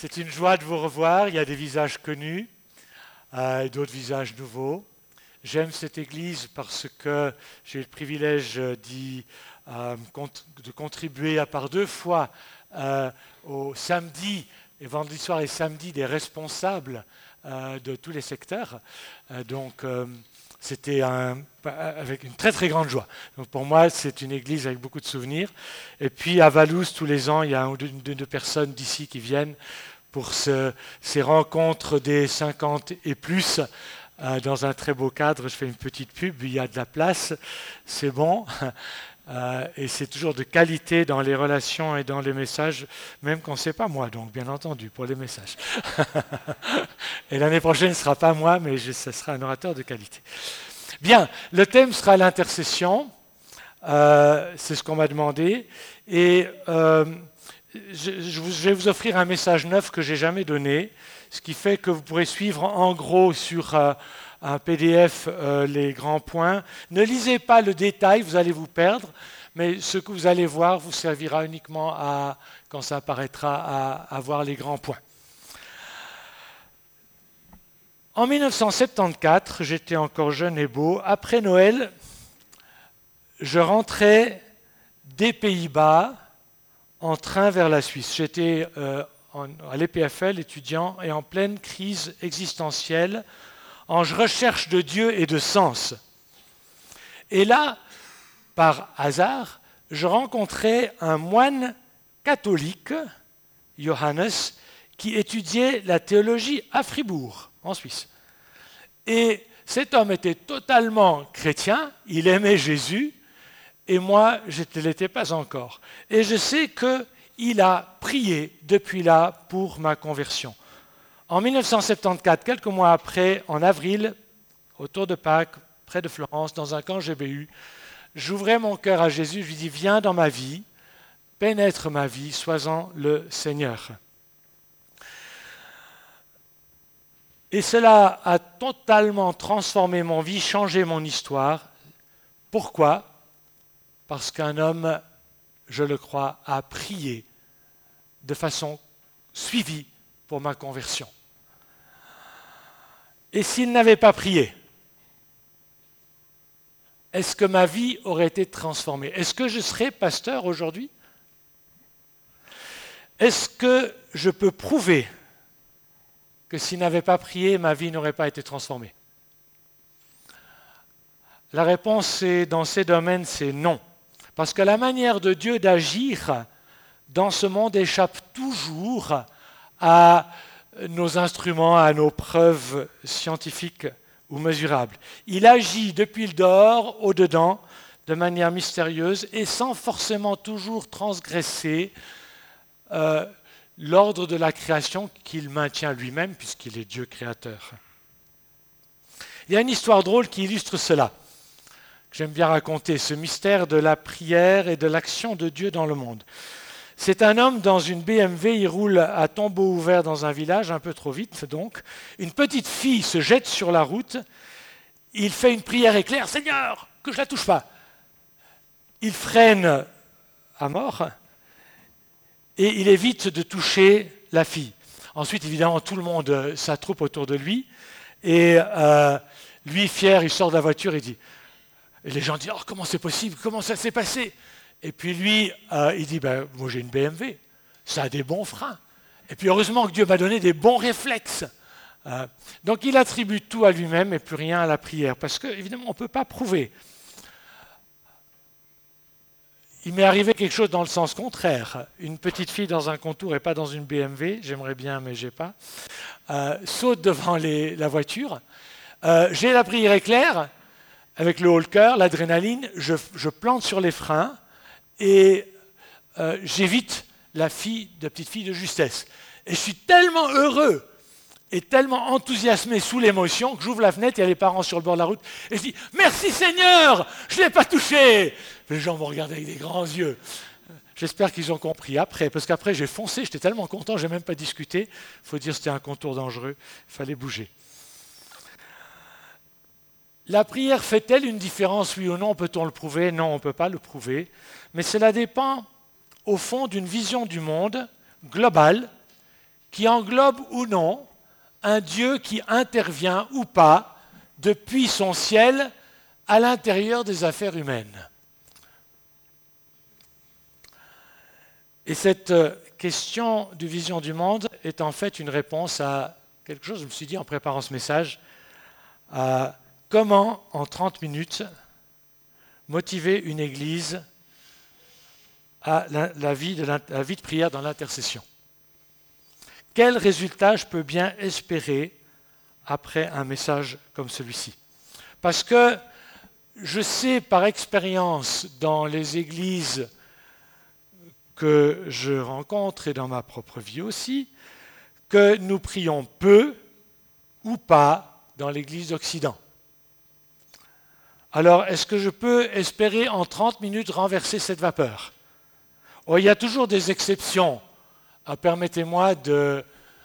C'est une joie de vous revoir. Il y a des visages connus et d'autres visages nouveaux. J'aime cette église parce que j'ai eu le privilège de contribuer à part 2 fois au samedi, et vendredi soir et samedi, des responsables de tous les secteurs. C'était avec une très très grande joie. Donc pour moi, c'est une église avec beaucoup de souvenirs. Et puis à Valouz, tous les ans, il y a une ou deux personnes d'ici qui viennent pour ces rencontres des 50 et plus dans un très beau cadre. Je fais une petite pub, il y a de la place, c'est bon. Et c'est toujours de qualité dans les relations et dans les messages, même quand ce n'est pas moi, donc bien entendu, pour les messages. Et l'année prochaine, ce ne sera pas moi, mais ce sera un orateur de qualité. Bien, le thème sera l'intercession, c'est ce qu'on m'a demandé, et je vais vous offrir un message neuf que je n'ai jamais donné, ce qui fait que vous pourrez suivre en gros sur un PDF les grands points. Ne lisez pas le détail, vous allez vous perdre, mais ce que vous allez voir vous servira uniquement quand ça apparaîtra, à voir les grands points. En 1974, j'étais encore jeune et beau. Après Noël, je rentrais des Pays-Bas en train vers la Suisse. J'étais à l'EPFL étudiant et en pleine crise existentielle, en recherche de Dieu et de sens. Et là, par hasard, je rencontrais un moine catholique, Johannes, qui étudiait la théologie à Fribourg, en Suisse. Et cet homme était totalement chrétien, il aimait Jésus, et moi, je ne l'étais pas encore. Et je sais qu'il a prié depuis là pour ma conversion. En 1974, quelques mois après, en avril, autour de Pâques, près de Florence, dans un camp GBU, j'ouvrais mon cœur à Jésus, je lui dis « Viens dans ma vie, pénètre ma vie, sois-en le Seigneur ». Et cela a totalement transformé mon vie, changé mon histoire. Pourquoi ? Parce qu'un homme, je le crois, a prié de façon suivie pour ma conversion. Et s'il n'avait pas prié, est-ce que ma vie aurait été transformée ? Est-ce que je serais pasteur aujourd'hui ? Est-ce que je peux prouver que s'il n'avait pas prié, ma vie n'aurait pas été transformée ? La réponse dans ces domaines, c'est non. Parce que la manière de Dieu d'agir dans ce monde échappe toujours à nos instruments, à nos preuves scientifiques ou mesurables. Il agit depuis le dehors au dedans de manière mystérieuse et sans forcément toujours transgresser l'ordre de la création qu'il maintient lui-même puisqu'il est Dieu créateur. Il y a une histoire drôle qui illustre cela, que j'aime bien raconter, ce mystère de la prière et de l'action de Dieu dans le monde. C'est un homme dans une BMW, il roule à tombeau ouvert dans un village, un peu trop vite donc. Une petite fille se jette sur la route, il fait une prière éclair, « Seigneur, que je ne la touche pas !» Il freine à mort et il évite de toucher la fille. Ensuite, évidemment, tout le monde s'attroupe autour de lui et lui, fier, il sort de la voiture et dit, et les gens disent « Oh, comment c'est possible ? Comment ça s'est passé ?» Et puis lui, il dit, moi j'ai une BMW, ça a des bons freins. Et puis heureusement que Dieu m'a donné des bons réflexes. Donc il attribue tout à lui-même et plus rien à la prière. Parce qu'évidemment, on ne peut pas prouver. Il m'est arrivé quelque chose dans le sens contraire. Une petite fille dans un contour et pas dans une BMW, j'aimerais bien mais je n'ai pas, saute devant la voiture. J'ai la prière éclair, avec le haut le cœur, l'adrénaline, je plante sur les freins, et j'évite la petite fille de justesse. Et je suis tellement heureux et tellement enthousiasmé sous l'émotion que j'ouvre la fenêtre, il y a les parents sur le bord de la route, et je dis « Merci Seigneur, je ne l'ai pas touché !» Les gens me regardent avec des grands yeux. J'espère qu'ils ont compris après, parce qu'après j'ai foncé, j'étais tellement content, je n'ai même pas discuté. Il faut dire que c'était un contour dangereux, il fallait bouger. La prière fait-elle une différence, oui ou non ? Peut-on le prouver ? Non, on ne peut pas le prouver. Mais cela dépend, au fond, d'une vision du monde globale qui englobe ou non un Dieu qui intervient ou pas depuis son ciel à l'intérieur des affaires humaines. Et cette question de vision du monde est en fait une réponse à quelque chose, je me suis dit en préparant ce message, à comment en 30 minutes motiver une église à la vie de prière dans l'intercession. Quel résultat je peux bien espérer après un message comme celui-ci? Parce que je sais par expérience dans les églises que je rencontre et dans ma propre vie aussi, que nous prions peu ou pas dans l'église d'Occident. Alors, est-ce que je peux espérer en 30 minutes renverser cette vapeur? Oh, il y a toujours des exceptions. Permettez-moi de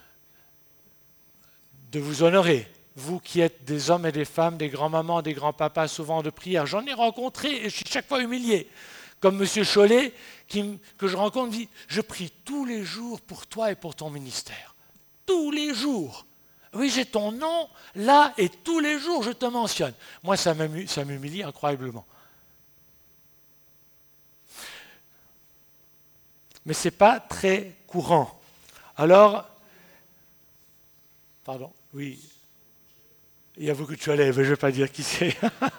vous honorer, vous qui êtes des hommes et des femmes, des grands-mamans, des grands-papas, souvent de prière. J'en ai rencontré et je suis chaque fois humilié. Comme M. Chollet, que je rencontre, me dit « Je prie tous les jours pour toi et pour ton ministère. Tous les jours. Oui, j'ai ton nom là et tous les jours je te mentionne. » Moi, ça m'humilie incroyablement. Mais ce n'est pas très courant. Alors, pardon, oui, il y a beaucoup de Cholets, mais je ne vais pas dire qui c'est.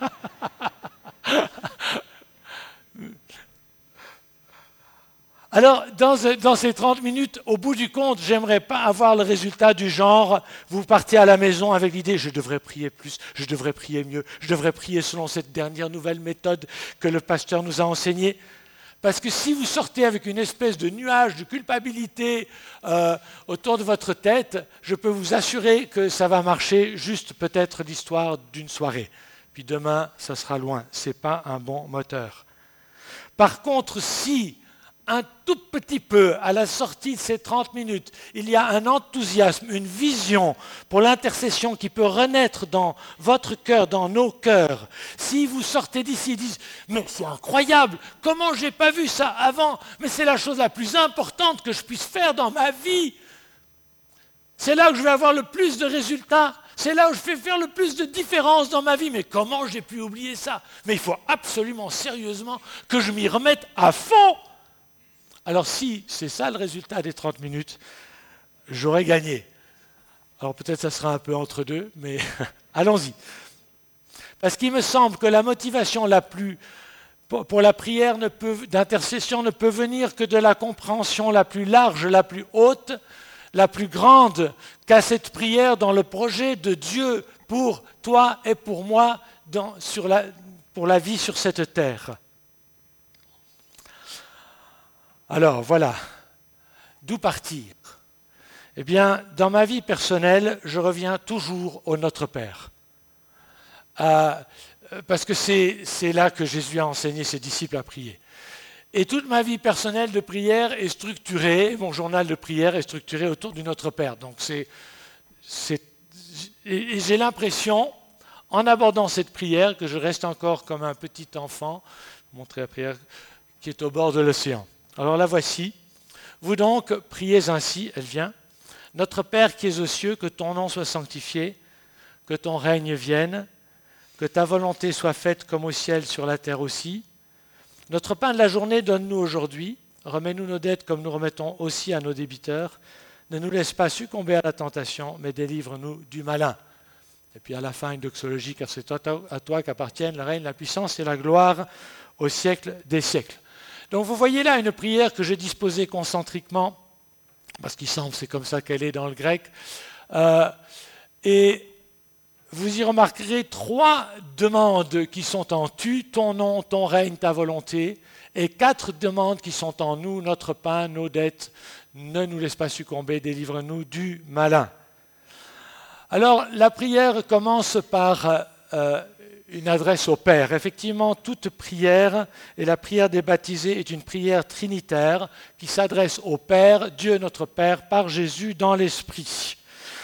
Alors, dans ces 30 minutes, au bout du compte, j'aimerais pas avoir le résultat du genre, vous partez à la maison avec l'idée, je devrais prier plus, je devrais prier mieux, je devrais prier selon cette dernière nouvelle méthode que le pasteur nous a enseignée. Parce que si vous sortez avec une espèce de nuage de culpabilité autour de votre tête, je peux vous assurer que ça va marcher juste peut-être l'histoire d'une soirée. Puis demain, ça sera loin. Ce n'est pas un bon moteur. Par contre, si un tout petit peu, à la sortie de ces 30 minutes, il y a un enthousiasme, une vision pour l'intercession qui peut renaître dans votre cœur, dans nos cœurs. Si vous sortez d'ici et dites « Mais c'est incroyable, comment je n'ai pas vu ça avant? Mais c'est la chose la plus importante que je puisse faire dans ma vie. C'est là où je vais avoir le plus de résultats. C'est là où je vais faire le plus de différence dans ma vie. Mais comment j'ai pu oublier ça? Mais il faut absolument, sérieusement, que je m'y remette à fond. » Alors si c'est ça le résultat des 30 minutes, j'aurais gagné. Alors peut-être ça sera un peu entre deux, mais allons-y. Parce qu'il me semble que la motivation la plus pour la prière d'intercession ne peut venir que de la compréhension la plus large, la plus haute, la plus grande qu'a cette prière dans le projet de Dieu pour toi et pour moi pour la vie sur cette terre. Alors voilà, d'où partir? Eh bien, dans ma vie personnelle, je reviens toujours au Notre Père. Parce que c'est là que Jésus a enseigné ses disciples à prier. Et toute ma vie personnelle de prière est structurée, mon journal de prière est structuré autour du Notre Père. Donc et j'ai l'impression, en abordant cette prière, que je reste encore comme un petit enfant, montrer la prière qui est au bord de l'océan. Alors la voici. Vous donc, priez ainsi, elle vient. Notre Père qui es aux cieux, que ton nom soit sanctifié, que ton règne vienne, que ta volonté soit faite comme au ciel, sur la terre aussi. Notre pain de la journée, donne-nous aujourd'hui. Remets-nous nos dettes comme nous remettons aussi à nos débiteurs. Ne nous laisse pas succomber à la tentation, mais délivre-nous du malin. Et puis à la fin, une doxologie, car c'est à toi qu'appartiennent le règne, la puissance et la gloire au siècle des siècles. Donc vous voyez là une prière que j'ai disposée concentriquement, parce qu'il semble que c'est comme ça qu'elle est dans le grec, et vous y remarquerez 3 demandes qui sont en tu, ton nom, ton règne, ta volonté, et 4 demandes qui sont en nous, notre pain, nos dettes, ne nous laisse pas succomber, délivre-nous du malin. Alors la prière commence par une adresse au Père. Effectivement, toute prière, et la prière des baptisés est une prière trinitaire qui s'adresse au Père, Dieu notre Père, par Jésus dans l'Esprit.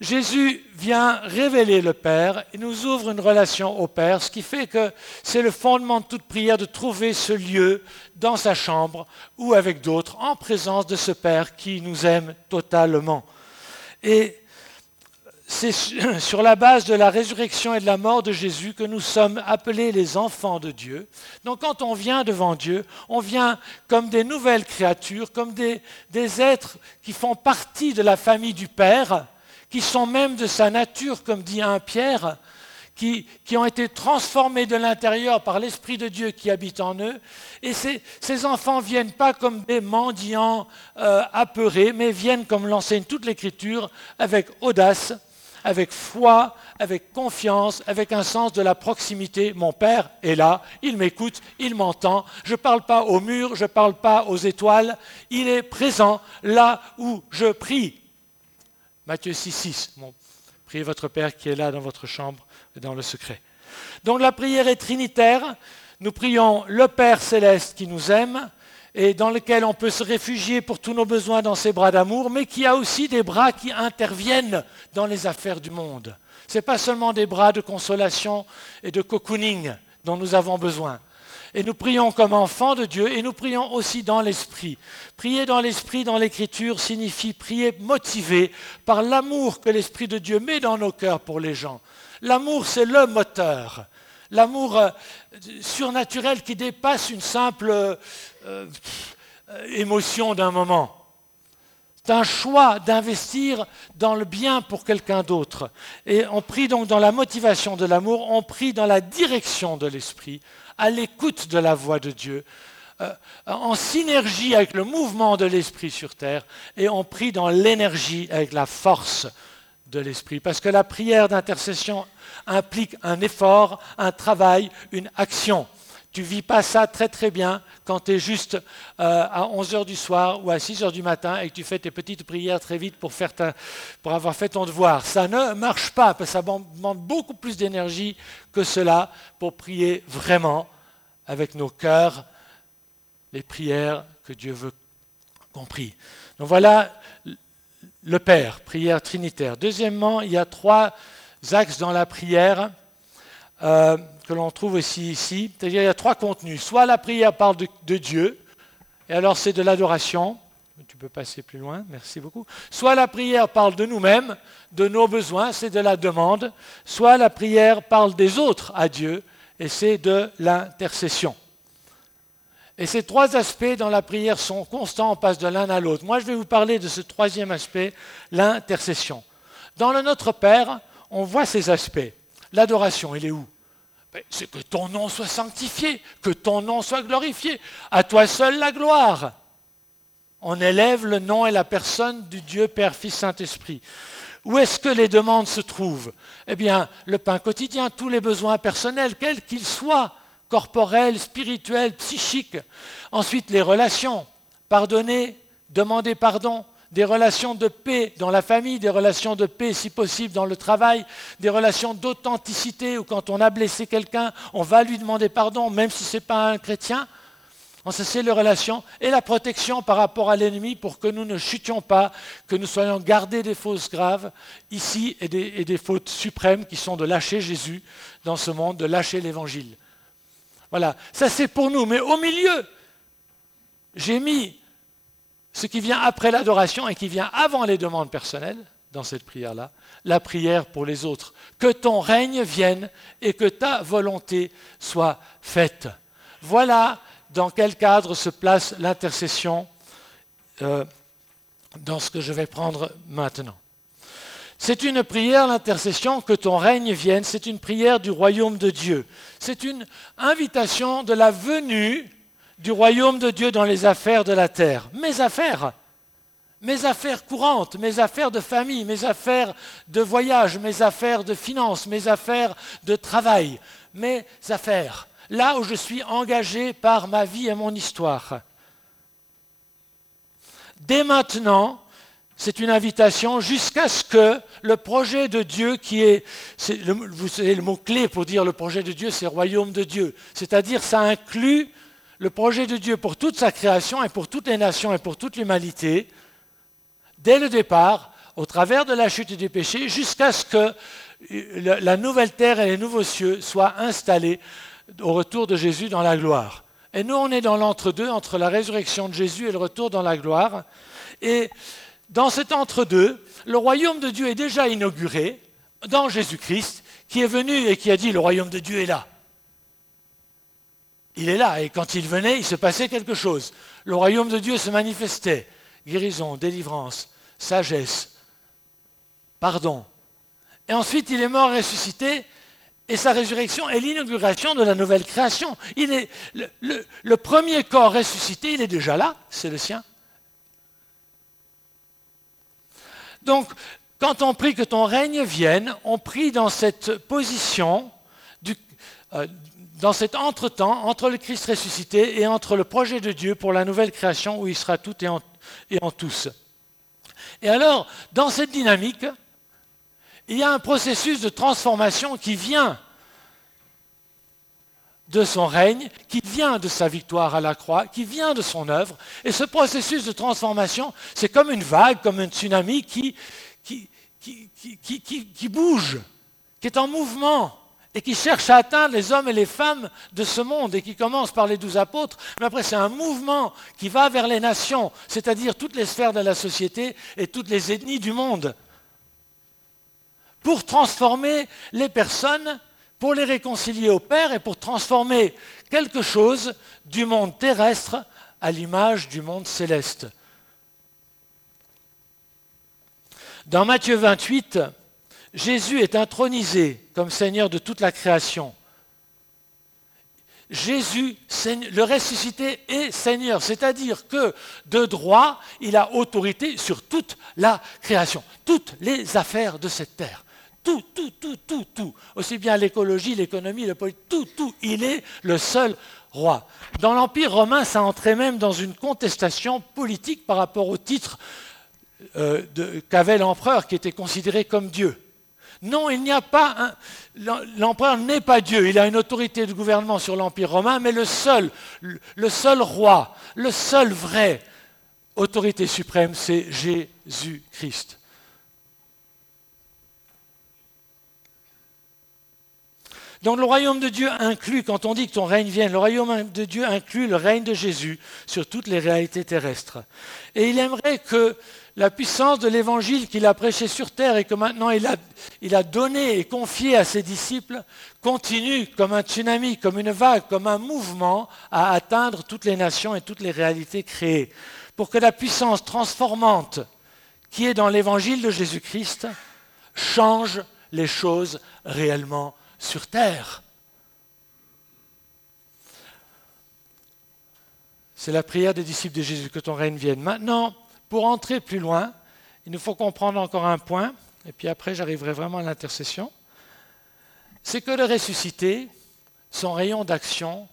Jésus vient révéler le Père et nous ouvre une relation au Père, ce qui fait que c'est le fondement de toute prière de trouver ce lieu dans sa chambre ou avec d'autres en présence de ce Père qui nous aime totalement. Et c'est sur la base de la résurrection et de la mort de Jésus que nous sommes appelés les enfants de Dieu. Donc quand on vient devant Dieu, on vient comme des nouvelles créatures, comme des êtres qui font partie de la famille du Père, qui sont même de sa nature, comme dit 1 Pierre, qui ont été transformés de l'intérieur par l'Esprit de Dieu qui habite en eux. Et ces enfants ne viennent pas comme des mendiants apeurés, mais viennent, comme l'enseigne toute l'Écriture, avec audace, avec foi, avec confiance, avec un sens de la proximité. Mon Père est là, il m'écoute, il m'entend. Je ne parle pas au mur, je ne parle pas aux étoiles. Il est présent là où je prie. Matthieu 6,6. Bon, priez votre Père qui est là dans votre chambre et dans le secret. Donc la prière est trinitaire. Nous prions le Père céleste qui nous aime et dans lequel on peut se réfugier pour tous nos besoins dans ses bras d'amour, mais qui a aussi des bras qui interviennent dans les affaires du monde. Ce n'est pas seulement des bras de consolation et de cocooning dont nous avons besoin. Et nous prions comme enfants de Dieu et nous prions aussi dans l'Esprit. Prier dans l'Esprit, dans l'Écriture, signifie prier motivé par l'amour que l'Esprit de Dieu met dans nos cœurs pour les gens. L'amour, c'est le moteur. L'amour surnaturel qui dépasse une simple émotion d'un moment. C'est un choix d'investir dans le bien pour quelqu'un d'autre. Et on prie donc dans la motivation de l'amour, on prie dans la direction de l'Esprit, à l'écoute de la voix de Dieu, en synergie avec le mouvement de l'Esprit sur terre, et on prie dans l'énergie avec la force de l'Esprit. Parce que la prière d'intercession implique un effort, un travail, une action. Tu ne vis pas ça très très bien quand tu es juste à 11 heures du soir ou à 6 heures du matin et que tu fais tes petites prières très vite pour avoir fait ton devoir. Ça ne marche pas, parce que ça demande beaucoup plus d'énergie que cela pour prier vraiment avec nos cœurs les prières que Dieu veut qu'on prie. Donc voilà le Père, prière trinitaire. Deuxièmement, il y a 3 axes dans la prière que l'on trouve aussi ici. C'est-à-dire il y a 3 contenus. Soit la prière parle de Dieu, et alors c'est de l'adoration. Tu peux passer plus loin, merci beaucoup. Soit la prière parle de nous-mêmes, de nos besoins, c'est de la demande. Soit la prière parle des autres à Dieu, et c'est de l'intercession. Et ces 3 aspects dans la prière sont constants, on passe de l'un à l'autre. Moi, je vais vous parler de ce 3e aspect, l'intercession. Dans le Notre Père, on voit ces aspects. L'adoration, elle est où? C'est que ton nom soit sanctifié, que ton nom soit glorifié. À toi seul la gloire. On élève le nom et la personne du Dieu Père, Fils, Saint-Esprit. Où est-ce que les demandes se trouvent? Eh bien, le pain quotidien, tous les besoins personnels, quels qu'ils soient, corporels, spirituels, psychiques. Ensuite, les relations. Pardonner, demander pardon. Des relations de paix dans la famille, des relations de paix si possible dans le travail, des relations d'authenticité où quand on a blessé quelqu'un, on va lui demander pardon, même si ce n'est pas un chrétien. Ça, c'est les relations. Et la protection par rapport à l'ennemi pour que nous ne chutions pas, que nous soyons gardés des fautes graves ici et des fautes suprêmes qui sont de lâcher Jésus dans ce monde, de lâcher l'Évangile. Voilà, ça c'est pour nous. Mais au milieu, j'ai mis ce qui vient après l'adoration et qui vient avant les demandes personnelles, dans cette prière-là, la prière pour les autres. Que ton règne vienne et que ta volonté soit faite. Voilà dans quel cadre se place l'intercession dans ce que je vais prendre maintenant. C'est une prière, l'intercession, que ton règne vienne, c'est une prière du royaume de Dieu. C'est une invitation de la venue du royaume de Dieu dans les affaires de la terre. Mes affaires courantes, mes affaires de famille, mes affaires de voyage, mes affaires de finances, mes affaires de travail, mes affaires, là où je suis engagé par ma vie et mon histoire. Dès maintenant, c'est une invitation jusqu'à ce que le projet de Dieu vous savez, le mot-clé pour dire le projet de Dieu, c'est royaume de Dieu. C'est-à-dire, ça inclut le projet de Dieu pour toute sa création et pour toutes les nations et pour toute l'humanité, dès le départ, au travers de la chute et du péché, jusqu'à ce que la nouvelle terre et les nouveaux cieux soient installés au retour de Jésus dans la gloire. Et nous, on est dans l'entre-deux, entre la résurrection de Jésus et le retour dans la gloire. Et dans cet entre-deux, le royaume de Dieu est déjà inauguré dans Jésus-Christ, qui est venu et qui a dit « le royaume de Dieu est là ». Il est là, et quand il venait, il se passait quelque chose. Le royaume de Dieu se manifestait. Guérison, délivrance, sagesse, pardon. Et ensuite, il est mort et ressuscité, et sa résurrection est l'inauguration de la nouvelle création. Il est le premier corps ressuscité, il est déjà là, c'est le sien. Donc, quand on prie que ton règne vienne, on prie dans cette position, dans cet entretemps, entre le Christ ressuscité et entre le projet de Dieu pour la nouvelle création où il sera tout et en tous. Et alors, dans cette dynamique, il y a un processus de transformation qui vient de son règne, qui vient de sa victoire à la croix, qui vient de son œuvre. Et ce processus de transformation, c'est comme une vague, comme un tsunami qui bouge, qui est en mouvement et qui cherche à atteindre les hommes et les femmes de ce monde et qui commence par les 12 apôtres. Mais après, c'est un mouvement qui va vers les nations, c'est-à-dire toutes les sphères de la société et toutes les ethnies du monde, pour transformer les personnes, pour les réconcilier au Père et pour transformer quelque chose du monde terrestre à l'image du monde céleste. Dans Matthieu 28, Jésus est intronisé comme Seigneur de toute la création. Jésus, le ressuscité, est Seigneur, c'est-à-dire que de droit, il a autorité sur toute la création, toutes les affaires de cette terre. Tout. Aussi bien l'écologie, l'économie, le politique, tout. Il est le seul roi. Dans l'Empire romain, ça entrait même dans une contestation politique par rapport au titre qu'avait l'empereur qui était considéré comme Dieu. Non, il n'y a pas l'empereur n'est pas Dieu, il a une autorité de gouvernement sur l'Empire romain, mais le seul roi, le seul vrai autorité suprême, c'est Jésus-Christ. Donc le royaume de Dieu inclut, quand on dit que ton règne vienne, le royaume de Dieu inclut le règne de Jésus sur toutes les réalités terrestres. Et il aimerait que la puissance de l'évangile qu'il a prêché sur terre et que maintenant il a donné et confié à ses disciples continue comme un tsunami, comme une vague, comme un mouvement à atteindre toutes les nations et toutes les réalités créées. Pour que la puissance transformante qui est dans l'évangile de Jésus-Christ change les choses réellement sur terre. C'est la prière des disciples de Jésus, que ton règne vienne. Maintenant, pour entrer plus loin, il nous faut comprendre encore un point, et puis après j'arriverai vraiment à l'intercession. C'est que le ressuscité, son rayon d'action,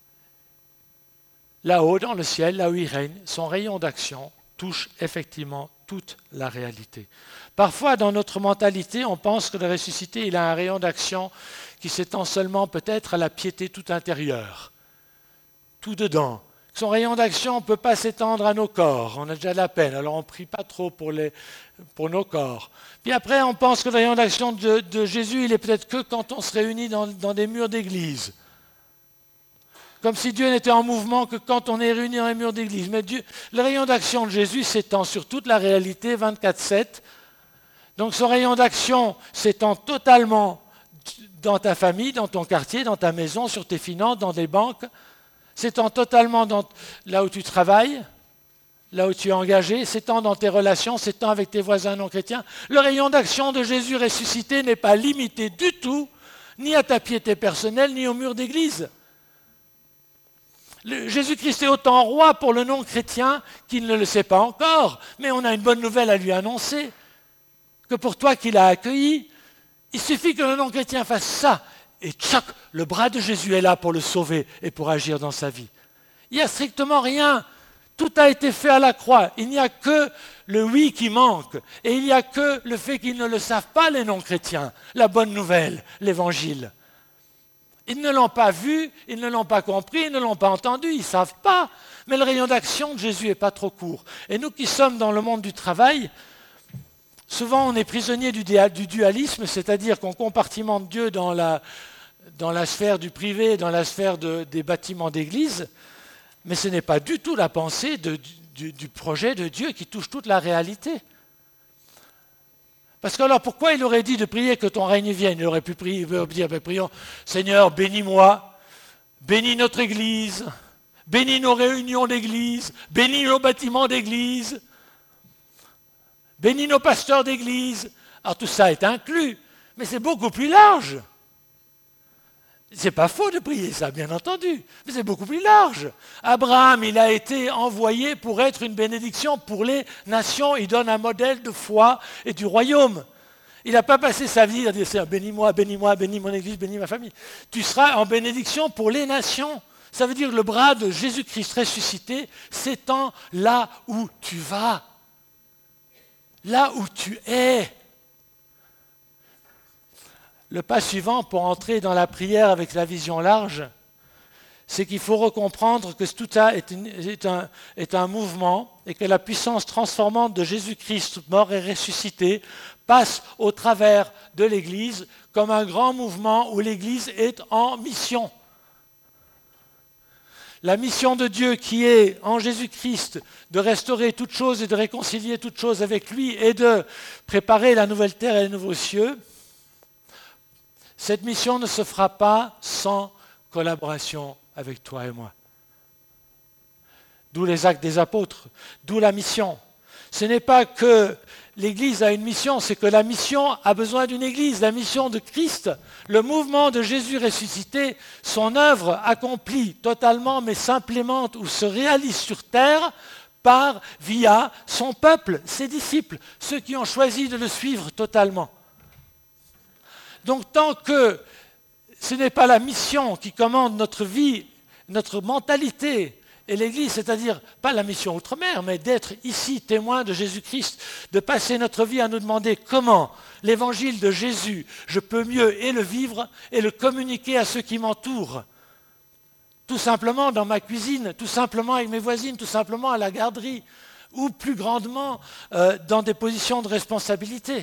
là-haut dans le ciel, là où il règne, son rayon d'action touche effectivement toute la réalité. Parfois, dans notre mentalité, on pense que le ressuscité, il a un rayon d'action qui s'étend seulement peut-être à la piété toute intérieure, tout dedans. Son rayon d'action ne peut pas s'étendre à nos corps, on a déjà de la peine, alors on ne prie pas trop pour nos corps. Puis après, on pense que le rayon d'action de Jésus, il est peut-être que quand on se réunit dans des murs d'église. Comme si Dieu n'était en mouvement que quand on est réuni dans les murs d'église. Mais le rayon d'action de Jésus s'étend sur toute la réalité, 24/7. Donc son rayon d'action s'étend totalement dans ta famille, dans ton quartier, dans ta maison, sur tes finances, dans des banques, s'étend totalement là où tu travailles, là où tu es engagé, s'étend dans tes relations, s'étend avec tes voisins non chrétiens. Le rayon d'action de Jésus ressuscité n'est pas limité du tout, ni à ta piété personnelle, ni au mur d'église. Jésus-Christ est autant roi pour le non-chrétien qu'il ne le sait pas encore, mais on a une bonne nouvelle à lui annoncer, que pour toi qui l'as accueilli, il suffit que le non-chrétien fasse ça, et tchac, le bras de Jésus est là pour le sauver et pour agir dans sa vie. Il n'y a strictement rien. Tout a été fait à la croix. Il n'y a que le oui qui manque. Et il n'y a que le fait qu'ils ne le savent pas, les non-chrétiens, la bonne nouvelle, l'évangile. Ils ne l'ont pas vu, ils ne l'ont pas compris, ils ne l'ont pas entendu, ils ne savent pas. Mais le rayon d'action de Jésus n'est pas trop court. Et nous qui sommes dans le monde du travail, Souvent, on est prisonnier du dualisme, c'est-à-dire qu'on compartimente Dieu dans la sphère du privé, dans la sphère des bâtiments d'église, mais ce n'est pas du tout la pensée du projet de Dieu qui touche toute la réalité. Parce que alors, pourquoi il aurait dit de prier que ton règne vienne? Il aurait pu dire, prions, Seigneur, bénis-moi, bénis notre église, bénis nos réunions d'église, bénis nos bâtiments d'église, bénis nos pasteurs d'église. Alors tout ça est inclus, mais c'est beaucoup plus large. C'est pas faux de prier ça, bien entendu, mais c'est beaucoup plus large. Abraham, il a été envoyé pour être une bénédiction pour les nations. Il donne un modèle de foi et du royaume. Il n'a pas passé sa vie à dire « bénis-moi, bénis-moi, bénis mon église, bénis ma famille ». Tu seras en bénédiction pour les nations. Ça veut dire que le bras de Jésus-Christ ressuscité s'étend là où tu vas, là où tu es. Le pas suivant pour entrer dans la prière avec la vision large, c'est qu'il faut recomprendre que tout ça est un mouvement et que la puissance transformante de Jésus-Christ, mort et ressuscité, passe au travers de l'Église comme un grand mouvement où l'Église est en mission. La mission de Dieu qui est en Jésus-Christ de restaurer toutes choses et de réconcilier toutes choses avec lui et de préparer la nouvelle terre et les nouveaux cieux, cette mission ne se fera pas sans collaboration avec toi et moi. D'où les actes des apôtres, d'où la mission. Ce n'est pas que l'Église a une mission, c'est que la mission a besoin d'une Église. La mission de Christ, le mouvement de Jésus ressuscité, son œuvre accomplie totalement mais s'implémente ou se réalise sur terre via son peuple, ses disciples, ceux qui ont choisi de le suivre totalement. Donc tant que ce n'est pas la mission qui commande notre vie, notre mentalité et l'Église, c'est-à-dire pas la mission outre-mer, mais d'être ici témoin de Jésus-Christ, de passer notre vie à nous demander comment l'évangile de Jésus, je peux mieux et le vivre et le communiquer à ceux qui m'entourent. Tout simplement dans ma cuisine, tout simplement avec mes voisines, tout simplement à la garderie, ou plus grandement dans des positions de responsabilité.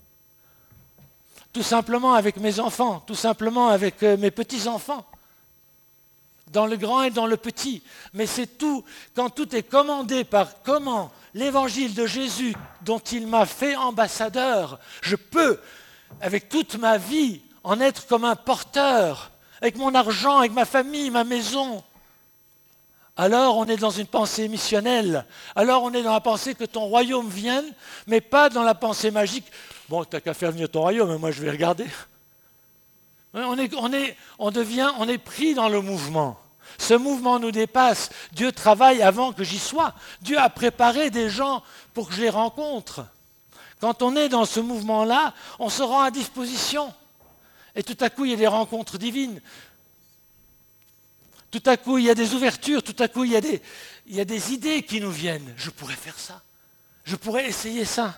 Tout simplement avec mes enfants, tout simplement avec mes petits-enfants, dans le grand et dans le petit. Mais c'est tout, quand tout est commandé par comment l'évangile de Jésus, dont il m'a fait ambassadeur, je peux, avec toute ma vie, en être comme un porteur, avec mon argent, avec ma famille, ma maison. Alors on est dans une pensée missionnelle, alors on est dans la pensée que ton royaume vienne, mais pas dans la pensée magique. Bon, tu n'as qu'à faire venir ton royaume, moi je vais regarder. On est pris dans le mouvement. Ce mouvement nous dépasse. Dieu travaille avant que j'y sois. Dieu a préparé des gens pour que je les rencontre. Quand on est dans ce mouvement-là, on se rend à disposition. Et tout à coup, il y a des rencontres divines. Tout à coup, il y a des ouvertures. Tout à coup, il y a des idées qui nous viennent. Je pourrais faire ça. Je pourrais essayer ça.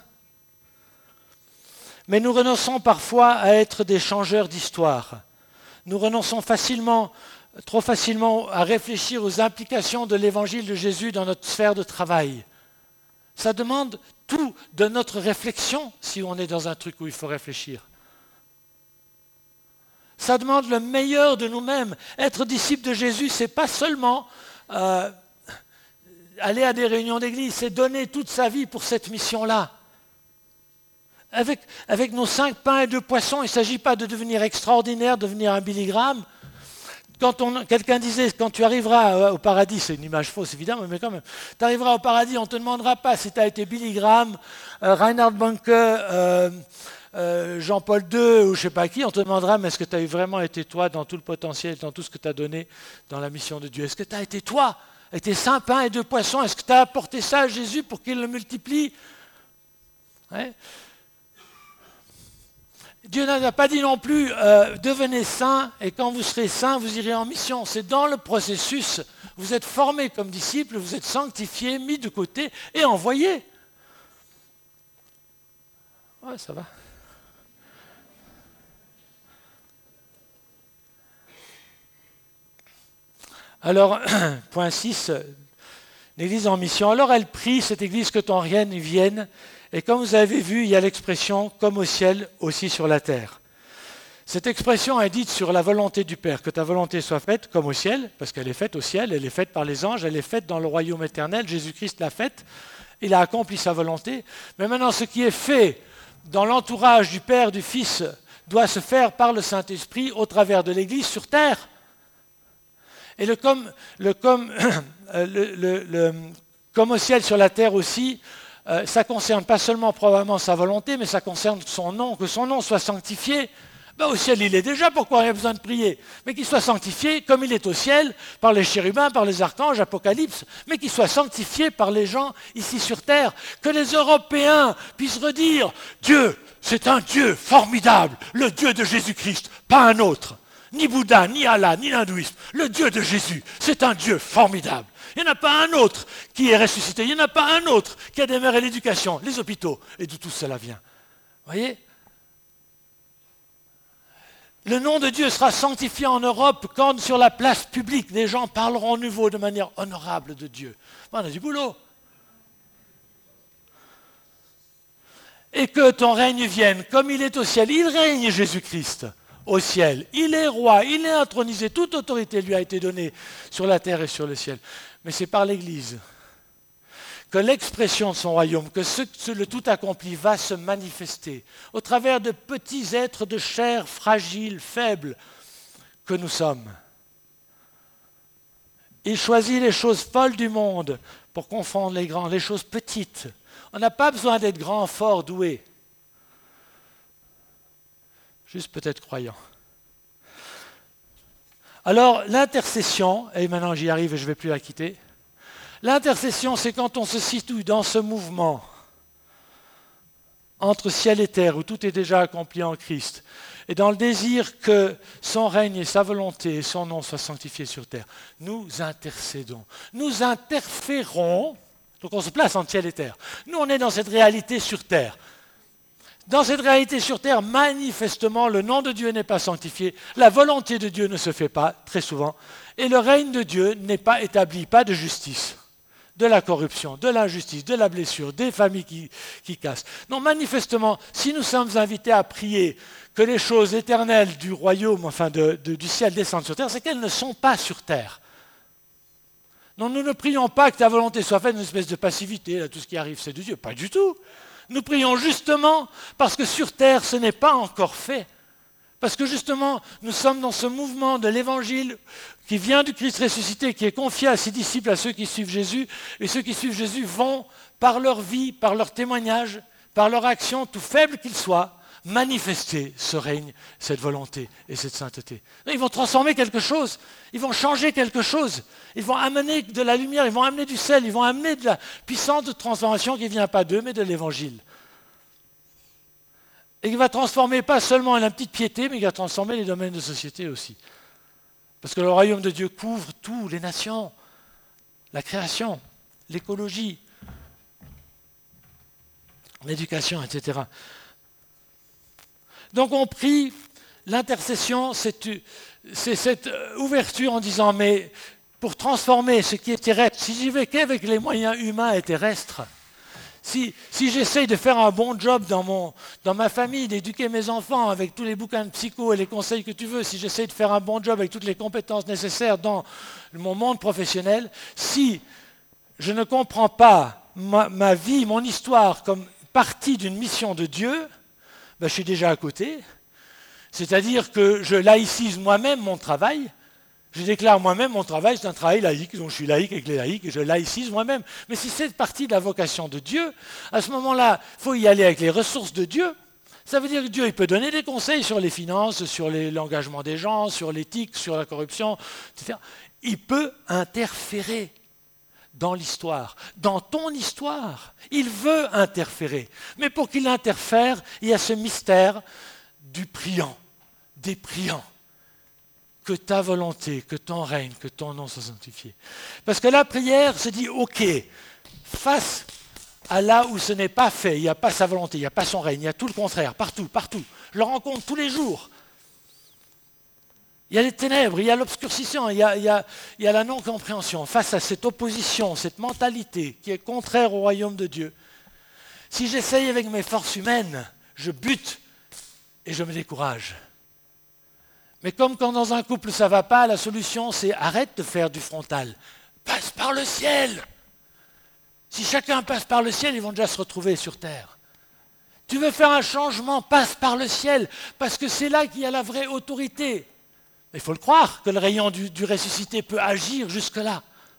Mais nous renonçons parfois à être des changeurs d'histoire. Nous renonçons trop facilement à réfléchir aux implications de l'évangile de Jésus dans notre sphère de travail. Ça demande tout de notre réflexion si on est dans un truc où il faut réfléchir. Ça demande le meilleur de nous-mêmes. Être disciple de Jésus, ce n'est pas seulement aller à des réunions d'église, c'est donner toute sa vie pour cette mission-là. Avec nos 5 pains et 2 poissons, il ne s'agit pas de devenir extraordinaire, de devenir un Billy Graham. Quelqu'un disait, quand tu arriveras au paradis, c'est une image fausse évidemment, mais quand même, tu arriveras au paradis, on ne te demandera pas si tu as été Billy Graham, Reinhard Bonnke, Jean-Paul II ou je ne sais pas qui, on te demandera, mais est-ce que tu as vraiment été toi dans tout le potentiel, dans tout ce que tu as donné dans la mission de Dieu? Est-ce que tu as été toi, avec tes 5 pains et 2 poissons? Est-ce que tu as apporté ça à Jésus pour qu'il le multiplie? Ouais. Dieu n'a pas dit non plus devenez saints et quand vous serez saints, vous irez en mission. C'est dans le processus. Vous êtes formés comme disciples, vous êtes sanctifiés, mis de côté et envoyés. Ouais, ça va. Alors, point 6, Une église en mission. Alors elle prie, cette église, que ton règne vienne. Et comme vous avez vu, il y a l'expression « comme au ciel, aussi sur la terre ». Cette expression est dite sur la volonté du Père, que ta volonté soit faite comme au ciel, parce qu'elle est faite au ciel, elle est faite par les anges, elle est faite dans le royaume éternel, Jésus-Christ l'a faite, il a accompli sa volonté. Mais maintenant, ce qui est fait dans l'entourage du Père, du Fils, doit se faire par le Saint-Esprit au travers de l'Église sur terre. Et comme au ciel sur la terre aussi, ça concerne pas seulement probablement sa volonté, mais ça concerne son nom, que son nom soit sanctifié. Ben, au ciel, il est déjà, pourquoi il y a besoin de prier? Mais qu'il soit sanctifié comme il est au ciel, par les chérubins, par les archanges, Apocalypse, mais qu'il soit sanctifié par les gens ici sur terre. Que les Européens puissent redire, Dieu, c'est un Dieu formidable, le Dieu de Jésus-Christ, pas un autre. Ni Bouddha, ni Allah, ni l'hindouisme. Le Dieu de Jésus, c'est un Dieu formidable. Il n'y en a pas un autre qui est ressuscité, il n'y en a pas un autre qui a démarré l'éducation, les hôpitaux, et d'où tout cela vient. Vous voyez ? Le nom de Dieu sera sanctifié en Europe quand sur la place publique, des gens parleront nouveau de manière honorable de Dieu. On a du boulot. Et que ton règne vienne comme il est au ciel. Il règne, Jésus-Christ, au ciel. Il est roi, il est intronisé. Toute autorité lui a été donnée sur la terre et sur le ciel. Mais c'est par l'Église que l'expression de son royaume, que le tout accompli va se manifester au travers de petits êtres de chair fragiles, faibles que nous sommes. Il choisit les choses folles du monde pour confondre les grands, les choses petites. On n'a pas besoin d'être grand, fort, doué. Juste peut-être croyant. Alors l'intercession, et maintenant j'y arrive et je ne vais plus la quitter. L'intercession, c'est quand on se situe dans ce mouvement entre ciel et terre, où tout est déjà accompli en Christ, et dans le désir que son règne et sa volonté et son nom soient sanctifiés sur terre. Nous intercédons. Nous interférons, donc on se place entre ciel et terre. Nous, on est dans cette réalité sur terre. Dans cette réalité sur terre, manifestement, le nom de Dieu n'est pas sanctifié, la volonté de Dieu ne se fait pas, très souvent, et le règne de Dieu n'est pas établi, pas de justice. De la corruption, de l'injustice, de la blessure, des familles qui cassent. Non, manifestement, si nous sommes invités à prier que les choses éternelles du royaume, enfin du ciel descendent sur terre, c'est qu'elles ne sont pas sur terre. Non, nous ne prions pas que ta volonté soit faite, une espèce de passivité, là, tout ce qui arrive c'est de Dieu, pas du tout. Nous prions justement parce que sur terre ce n'est pas encore fait. Parce que justement, nous sommes dans ce mouvement de l'Évangile qui vient du Christ ressuscité, qui est confié à ses disciples, à ceux qui suivent Jésus. Et ceux qui suivent Jésus vont, par leur vie, par leur témoignage, par leur action, tout faible qu'ils soient, manifester ce règne, cette volonté et cette sainteté. Ils vont transformer quelque chose, ils vont changer quelque chose, ils vont amener de la lumière, ils vont amener du sel, ils vont amener de la puissance de transformation qui ne vient pas d'eux, mais de l'Évangile. Et il va transformer pas seulement la petite piété, mais il va transformer les domaines de société aussi. Parce que le royaume de Dieu couvre tout, les nations, la création, l'écologie, l'éducation, etc. Donc on prie, l'intercession, c'est cette ouverture en disant, mais pour transformer ce qui est terrestre, si j'y vais qu'avec les moyens humains et terrestres, si j'essaye de faire un bon job dans ma famille, d'éduquer mes enfants avec tous les bouquins de psycho et les conseils que tu veux, si j'essaye de faire un bon job avec toutes les compétences nécessaires dans mon monde professionnel, si je ne comprends pas ma vie, mon histoire comme partie d'une mission de Dieu, ben je suis déjà à côté. C'est-à-dire que je laïcise moi-même mon travail. Je déclare moi-même mon travail, c'est un travail laïque, donc je suis laïque avec les laïcs et je laïcise moi-même. Mais si c'est partie de la vocation de Dieu, à ce moment-là, il faut y aller avec les ressources de Dieu. Ça veut dire que Dieu il peut donner des conseils sur les finances, sur l'engagement des gens, sur l'éthique, sur la corruption, etc. Il peut interférer dans l'histoire, dans ton histoire. Il veut interférer. Mais pour qu'il interfère, il y a ce mystère du priant, des priants. Que ta volonté, que ton règne, que ton nom soit sanctifié. Parce que la prière se dit, ok, face à là où ce n'est pas fait, il n'y a pas sa volonté, il n'y a pas son règne, il y a tout le contraire, partout, partout. Je le rencontre tous les jours. Il y a les ténèbres, il y a l'obscurcissement, il y a la non-compréhension. Face à cette opposition, cette mentalité qui est contraire au royaume de Dieu, si j'essaye avec mes forces humaines, je bute et je me décourage. Mais comme quand dans un couple ça ne va pas, la solution c'est arrête de faire du frontal. Passe par le ciel. Si chacun passe par le ciel, ils vont déjà se retrouver sur terre. Tu veux faire un changement, passe par le ciel, parce que c'est là qu'il y a la vraie autorité. Il faut le croire que le rayon du ressuscité peut agir jusque-là.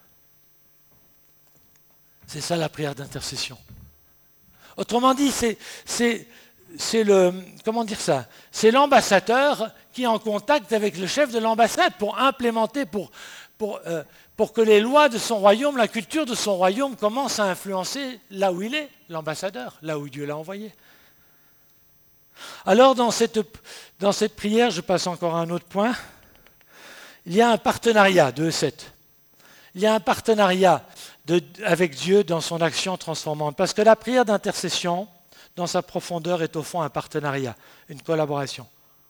C'est ça la prière d'intercession. Autrement dit, c'est l'ambassadeur qui est en contact avec le chef de l'ambassade pour implémenter, pour que les lois de son royaume, la culture de son royaume commence à influencer là où il est, l'ambassadeur, là où Dieu l'a envoyé. Alors dans cette prière, je passe encore à un autre point, il y a un partenariat, 2.7. Il y a un partenariat avec Dieu dans son action transformante. Parce que la prière d'intercession, dans sa profondeur, est au fond un partenariat, une collaboration.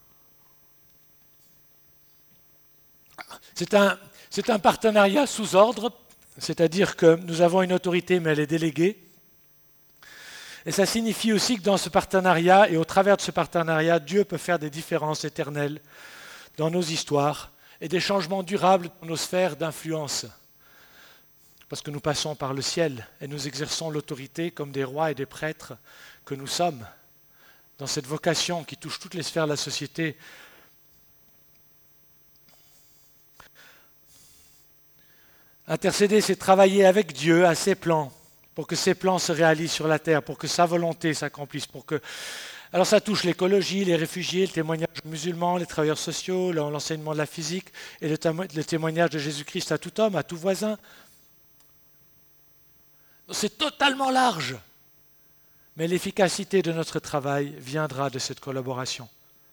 C'est un partenariat sous ordre, c'est-à-dire que nous avons une autorité, mais elle est déléguée. Et ça signifie aussi que dans ce partenariat, et au travers de ce partenariat, Dieu peut faire des différences éternelles dans nos histoires et des changements durables dans nos sphères d'influence. Parce que nous passons par le ciel et nous exerçons l'autorité comme des rois et des prêtres que nous sommes, dans cette vocation qui touche toutes les sphères de la société. Intercéder, c'est travailler avec Dieu à ses plans, pour que ses plans se réalisent sur la terre, pour que sa volonté s'accomplisse, Alors ça touche l'écologie, les réfugiés, le témoignage musulman, les travailleurs sociaux, l'enseignement de la physique et le témoignage de Jésus-Christ à tout homme, à tout voisin. C'est totalement large, mais l'efficacité de notre travail viendra de cette collaboration.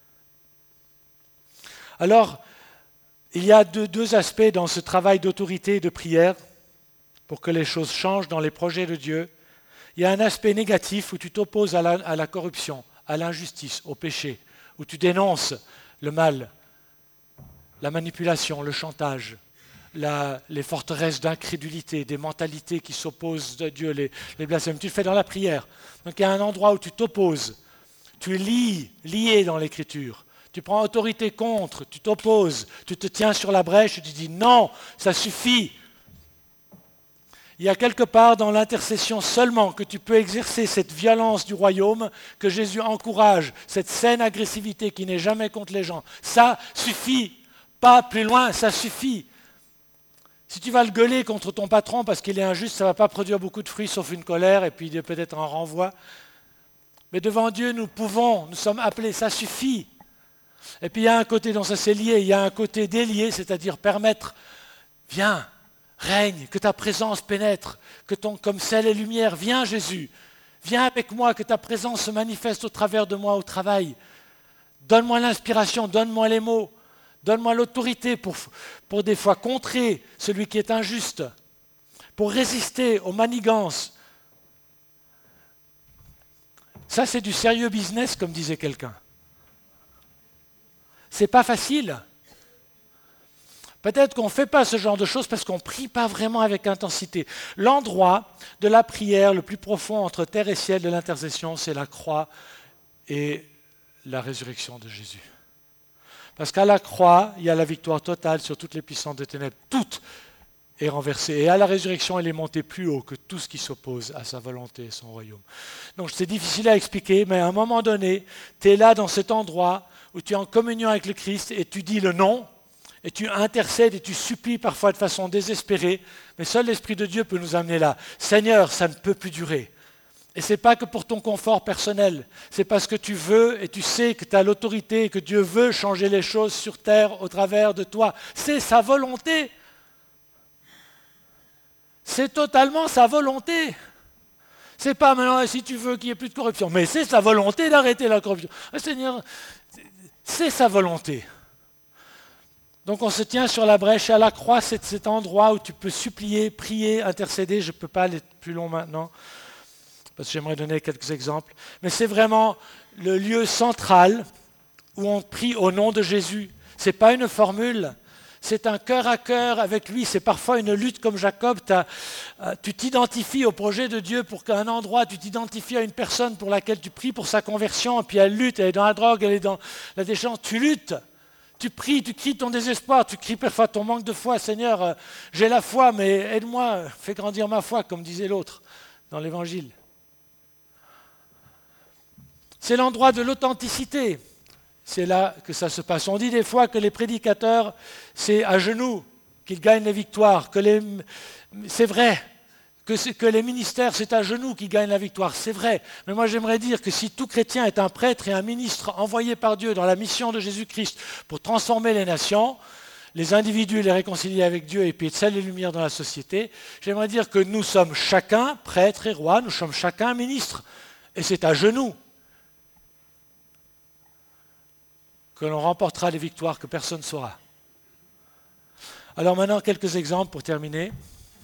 Alors, il y a deux aspects dans ce travail d'autorité et de prière pour que les choses changent dans les projets de Dieu. Il y a un aspect négatif où tu t'opposes à la corruption, à l'injustice, au péché, où tu dénonces le mal, la manipulation, le chantage, les forteresses d'incrédulité, des mentalités qui s'opposent à Dieu, les blasphèmes. Tu le fais dans la prière. Donc il y a un endroit où tu t'opposes. Tu es lié dans l'Écriture. Tu prends autorité contre, tu t'opposes, tu te tiens sur la brèche et tu dis non, ça suffit. Il y a quelque part dans l'intercession seulement que tu peux exercer cette violence du royaume que Jésus encourage, cette saine agressivité qui n'est jamais contre les gens. Ça suffit, pas plus loin, ça suffit. Si tu vas le gueuler contre ton patron parce qu'il est injuste, ça ne va pas produire beaucoup de fruits sauf une colère et puis peut-être un renvoi. Mais devant Dieu, nous sommes appelés, ça suffit. Et puis il y a un côté dont ça s'est lié, il y a un côté délié, c'est-à-dire permettre, viens, règne, que ta présence pénètre, comme sel et lumière, viens Jésus, viens avec moi, que ta présence se manifeste au travers de moi au travail. Donne-moi l'inspiration, donne-moi les mots, donne-moi l'autorité pour des fois contrer celui qui est injuste, pour résister aux manigances. Ça, c'est du sérieux business, comme disait quelqu'un. C'est pas facile. Peut-être qu'on ne fait pas ce genre de choses parce qu'on ne prie pas vraiment avec intensité. L'endroit de la prière le plus profond entre terre et ciel de l'intercession, c'est la croix et la résurrection de Jésus. Parce qu'à la croix, il y a la victoire totale sur toutes les puissances des ténèbres. Tout est renversé. Et à la résurrection, il est monté plus haut que tout ce qui s'oppose à sa volonté et son royaume. Donc c'est difficile à expliquer, mais à un moment donné, tu es là dans cet endroit où tu es en communion avec le Christ et tu dis le non, et tu intercèdes et tu supplies parfois de façon désespérée, mais seul l'Esprit de Dieu peut nous amener là. Seigneur, ça ne peut plus durer. Et ce n'est pas que pour ton confort personnel, c'est parce que tu veux et tu sais que tu as l'autorité et que Dieu veut changer les choses sur terre au travers de toi. C'est sa volonté. C'est totalement sa volonté. C'est pas maintenant si tu veux qu'il n'y ait plus de corruption, mais c'est sa volonté d'arrêter la corruption. Seigneur, c'est sa volonté. Donc on se tient sur la brèche et à la croix, c'est cet endroit où tu peux supplier, prier, intercéder. Je ne peux pas aller plus long maintenant, parce que j'aimerais donner quelques exemples. Mais c'est vraiment le lieu central où on prie au nom de Jésus. Ce n'est pas une formule. C'est un cœur à cœur avec lui. C'est parfois une lutte comme Jacob. Tu t'identifies au projet de Dieu pour qu'à un endroit, tu t'identifies à une personne pour laquelle tu pries pour sa conversion, et puis elle lutte, elle est dans la drogue, elle est dans la déchéance. Tu luttes, tu pries, tu cries ton désespoir, tu cries parfois ton manque de foi. Seigneur, j'ai la foi, mais aide-moi, fais grandir ma foi, comme disait l'autre dans l'Évangile. C'est l'endroit de l'authenticité. C'est là que ça se passe. On dit des fois que les prédicateurs, c'est à genoux qu'ils gagnent les victoires. C'est vrai que les ministères, c'est à genoux qu'ils gagnent la victoire. C'est vrai. Mais moi, j'aimerais dire que si tout chrétien est un prêtre et un ministre envoyé par Dieu dans la mission de Jésus-Christ pour transformer les nations, les individus, les réconcilier avec Dieu et puis être sel et lumière dans la société, j'aimerais dire que nous sommes chacun prêtre et roi, nous sommes chacun ministre. Et c'est à genoux que l'on remportera les victoires que personne ne saura. Alors maintenant, quelques exemples pour terminer.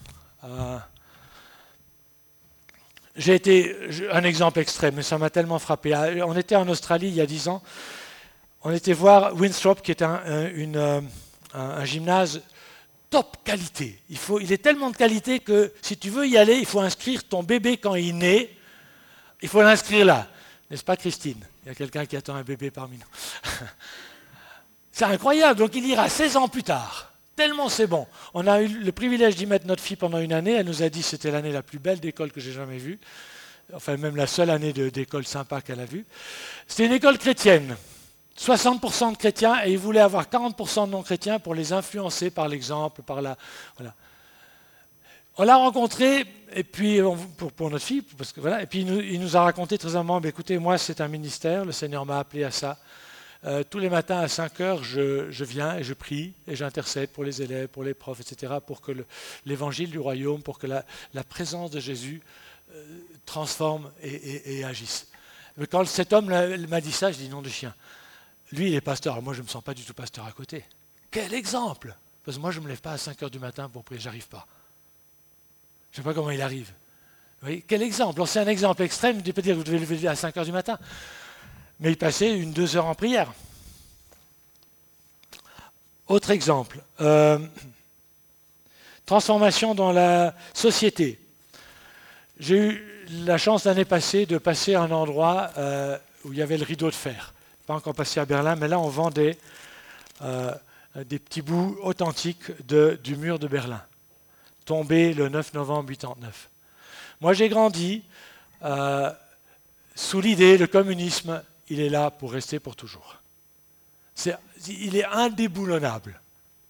Un exemple extrême, mais ça m'a tellement frappé. On était en Australie il y a 10 ans. On était voir Winthrop, qui est un gymnase top qualité. Il est tellement de qualité que si tu veux y aller, il faut inscrire ton bébé quand il naît. Il faut l'inscrire là. N'est-ce pas, Christine? Il y a quelqu'un qui attend un bébé parmi nous. C'est incroyable. Donc il ira 16 ans plus tard. Tellement c'est bon. On a eu le privilège d'y mettre notre fille pendant une année. Elle nous a dit que c'était l'année la plus belle d'école que j'ai jamais vue. Enfin, même la seule année d'école sympa qu'elle a vue. C'était une école chrétienne. 60% de chrétiens, et ils voulaient avoir 40% de non-chrétiens pour les influencer par l'exemple, voilà. On l'a rencontré, et puis pour notre fille, parce que voilà, et puis il nous a raconté très humblement, écoutez, moi c'est un ministère, le Seigneur m'a appelé à ça. Tous les matins à 5 heures, je viens et je prie et j'intercède pour les élèves, pour les profs, etc., pour que l'évangile du royaume, pour que la présence de Jésus transforme et agisse. Mais quand cet homme m'a dit ça, je dis nom de chien. Lui, il est pasteur, alors moi je ne me sens pas du tout pasteur à côté. Quel exemple! Parce que moi je ne me lève pas à 5 heures du matin pour prier, j'arrive pas. Je ne sais pas comment il arrive. Vous voyez, quel exemple! C'est un exemple extrême, je ne peux pas dire que vous devez lever à 5 heures du matin. Mais il passait 1-2 heures en prière. Autre exemple. Transformation dans la société. J'ai eu la chance l'année passée de passer à un endroit où il y avait le rideau de fer. Pas encore passé à Berlin, mais là on vendait des petits bouts authentiques du mur de Berlin, tombé le 9 novembre 1989. Moi j'ai grandi sous l'idée, le communisme, il est là pour rester pour toujours. Il est indéboulonnable.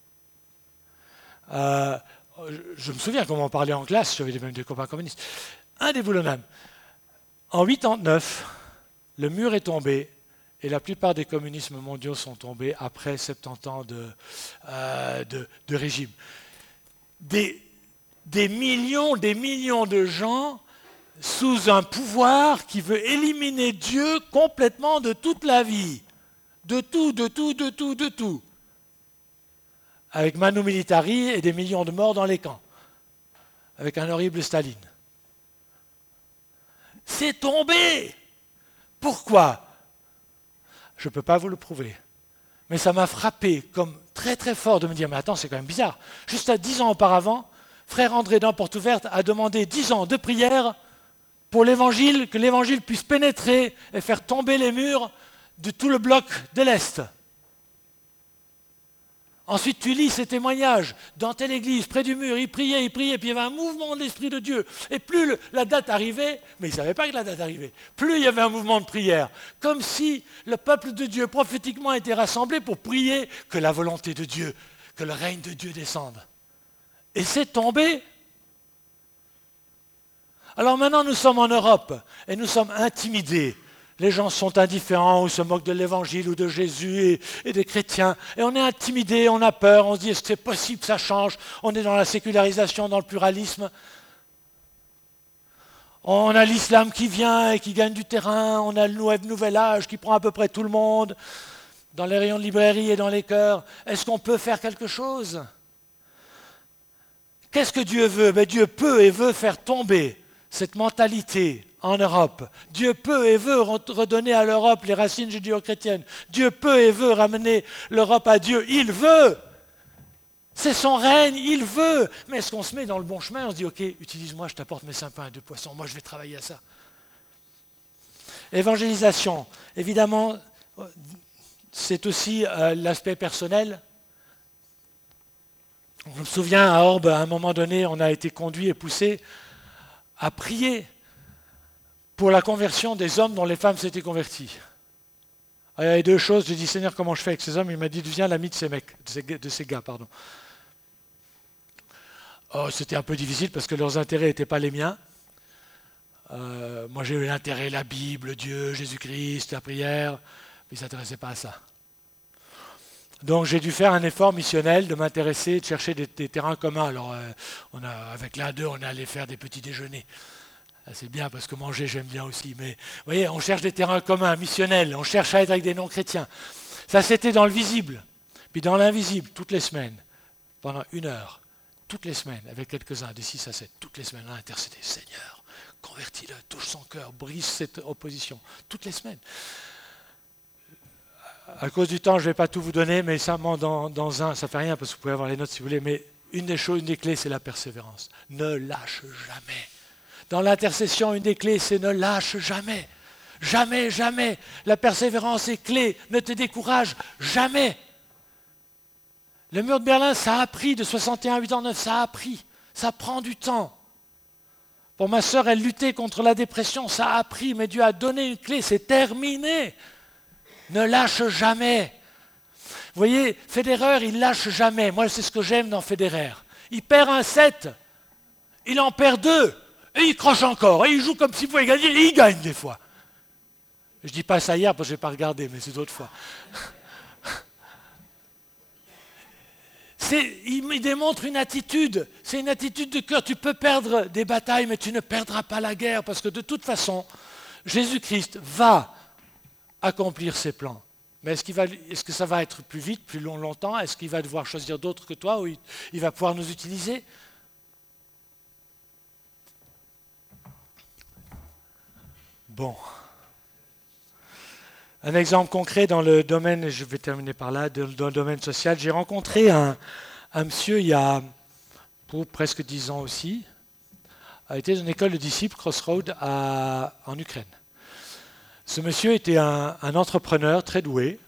Je me souviens comment on parlait en classe, j'avais même des copains communistes. Indéboulonnable. En 1989, le mur est tombé et la plupart des communismes mondiaux sont tombés après 70 ans de régime. Des millions de gens sous un pouvoir qui veut éliminer Dieu complètement de toute la vie. De tout. Avec Manu Militari et des millions de morts dans les camps. Avec un horrible Staline. C'est tombé! Pourquoi? Je ne peux pas vous le prouver. Mais ça m'a frappé comme très très fort de me dire, mais attends, c'est quand même bizarre. Juste à 10 ans auparavant, frère André dans Porte Ouverte a demandé 10 ans de prière pour l'évangile, que l'évangile puisse pénétrer et faire tomber les murs de tout le bloc de l'Est. Ensuite, tu lis ces témoignages dans telle église, près du mur, il priait, puis il y avait un mouvement de l'Esprit de Dieu. Et plus la date arrivait, mais ils ne savaient pas que la date arrivait, plus il y avait un mouvement de prière. Comme si le peuple de Dieu prophétiquement était rassemblé pour prier que la volonté de Dieu, que le règne de Dieu descende. Et c'est tombé. Alors maintenant, nous sommes en Europe et nous sommes intimidés. Les gens sont indifférents ou se moquent de l'évangile ou de Jésus et des chrétiens. Et on est intimidé, on a peur, on se dit est-ce que c'est possible que ça change? On est dans la sécularisation, dans le pluralisme. On a l'islam qui vient et qui gagne du terrain. On a le nouvel âge qui prend à peu près tout le monde dans les rayons de librairie et dans les cœurs. Est-ce qu'on peut faire quelque chose? Qu'est-ce que Dieu veut? Dieu peut et veut faire tomber cette mentalité en Europe. Dieu peut et veut redonner à l'Europe les racines judéo-chrétiennes. Dieu peut et veut ramener l'Europe à Dieu. Il veut. C'est son règne, il veut. Mais est-ce qu'on se met dans le bon chemin? On se dit, ok, utilise-moi, je t'apporte mes 5 pains et 2 poissons. Moi, je vais travailler à ça. Évangélisation. Évidemment, c'est aussi l'aspect personnel. Je me souviens, à Orbe, à un moment donné, on a été conduit et poussé à prier pour la conversion des hommes dont les femmes s'étaient converties. Il y avait 2 choses. J'ai dit, Seigneur, comment je fais avec ces hommes? Il m'a dit, deviens l'ami de ces mecs, de ces gars, pardon. Oh, c'était un peu difficile parce que leurs intérêts n'étaient pas les miens. Moi, j'ai eu l'intérêt, la Bible, Dieu, Jésus-Christ, la prière, mais ils ne s'intéressaient pas à ça. Donc, j'ai dû faire un effort missionnel de m'intéresser, de chercher des terrains communs. Alors, avec l'un d'eux, on est allé faire des petits déjeuners. C'est bien parce que manger, j'aime bien aussi. Mais vous voyez, on cherche des terrains communs, missionnels. On cherche à être avec des non-chrétiens. Ça, c'était dans le visible. Puis dans l'invisible, toutes les semaines, pendant 1 heure, toutes les semaines, avec quelques-uns, des 6 à 7, toutes les semaines, on a intercédé. Seigneur, convertis-le, touche son cœur, brise cette opposition. Toutes les semaines. À cause du temps, je ne vais pas tout vous donner, mais simplement dans un, ça ne fait rien parce que vous pouvez avoir les notes si vous voulez, mais une des clés, c'est la persévérance. Ne lâche jamais. Dans l'intercession, une des clés, c'est ne lâche jamais. Jamais, jamais. La persévérance est clé. Ne te décourage jamais. Le mur de Berlin, ça a pris de 61 à 89, ça a pris. Ça prend du temps. Pour ma sœur, elle luttait contre la dépression, ça a pris, mais Dieu a donné une clé, c'est terminé. Ne lâche jamais. Vous voyez, Federer, il lâche jamais. Moi, c'est ce que j'aime dans Federer. Il perd un 7, il en perd 2, et il croche encore, et il joue comme s'il pouvait gagner, et il gagne des fois. Je ne dis pas ça hier parce que je n'ai pas regardé, mais c'est d'autres fois. Il démontre une attitude, c'est une attitude de cœur. Tu peux perdre des batailles, mais tu ne perdras pas la guerre, parce que de toute façon, Jésus-Christ va accomplir ses plans. Mais est-ce que ça va être plus vite, plus longtemps? Est-ce qu'il va devoir choisir d'autres que toi, ou il va pouvoir nous utiliser? Bon. Un exemple concret dans le domaine, et je vais terminer par là, dans le domaine social. J'ai rencontré un monsieur il y a presque 10 ans aussi, a été dans une école de disciples, Crossroad, en Ukraine. Ce monsieur était un entrepreneur très doué.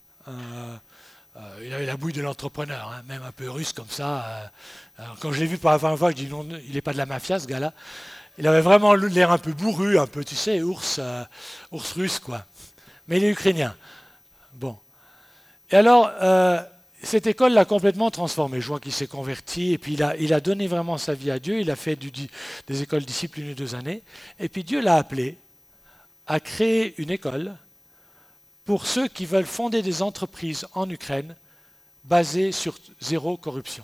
Il avait la bouille de l'entrepreneur, hein, même un peu russe comme ça. Alors, quand je l'ai vu pour la première fois, je dis non, il n'est pas de la mafia ce gars-là. Il avait vraiment l'air un peu bourru, un peu, tu sais, ours russe, quoi. Mais il est ukrainien. Bon. Et alors, cette école l'a complètement transformé. Je vois qu'il s'est converti, et puis il a donné vraiment sa vie à Dieu. Il a fait des écoles disciples 1 ou 2 années. Et puis Dieu l'a appelé à créer une école pour ceux qui veulent fonder des entreprises en Ukraine basées sur 0 corruption.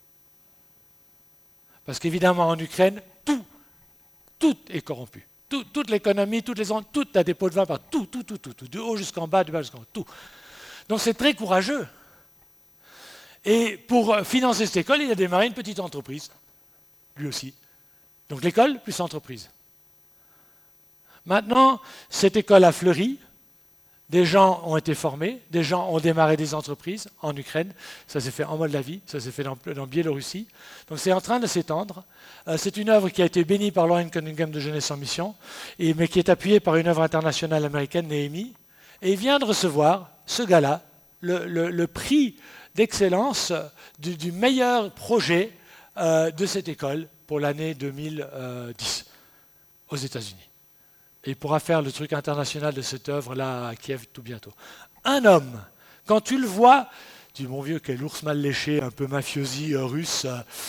Parce qu'évidemment, en Ukraine, tout est corrompu. Toute l'économie, tout a des pots de vin par tout, de haut jusqu'en bas, de bas jusqu'en haut, tout. Donc c'est très courageux. Et pour financer cette école, il a démarré une petite entreprise, lui aussi. Donc l'école plus entreprise. Maintenant, cette école a fleuri, des gens ont été formés, des gens ont démarré des entreprises en Ukraine, ça s'est fait en Moldavie, ça s'est fait dans Biélorussie. Donc c'est en train de s'étendre. C'est une œuvre qui a été bénie par Lauren Cunningham de Jeunesse en Mission, mais qui est appuyée par une œuvre internationale américaine, Néhémie. Et il vient de recevoir, ce gars-là, le prix d'excellence du meilleur projet de cette école pour l'année 2010 aux États-Unis. Et il pourra faire le truc international de cette œuvre-là à Kiev tout bientôt. Un homme, quand tu le vois, tu dis, mon vieux, quel ours mal léché, un peu mafiosi russe,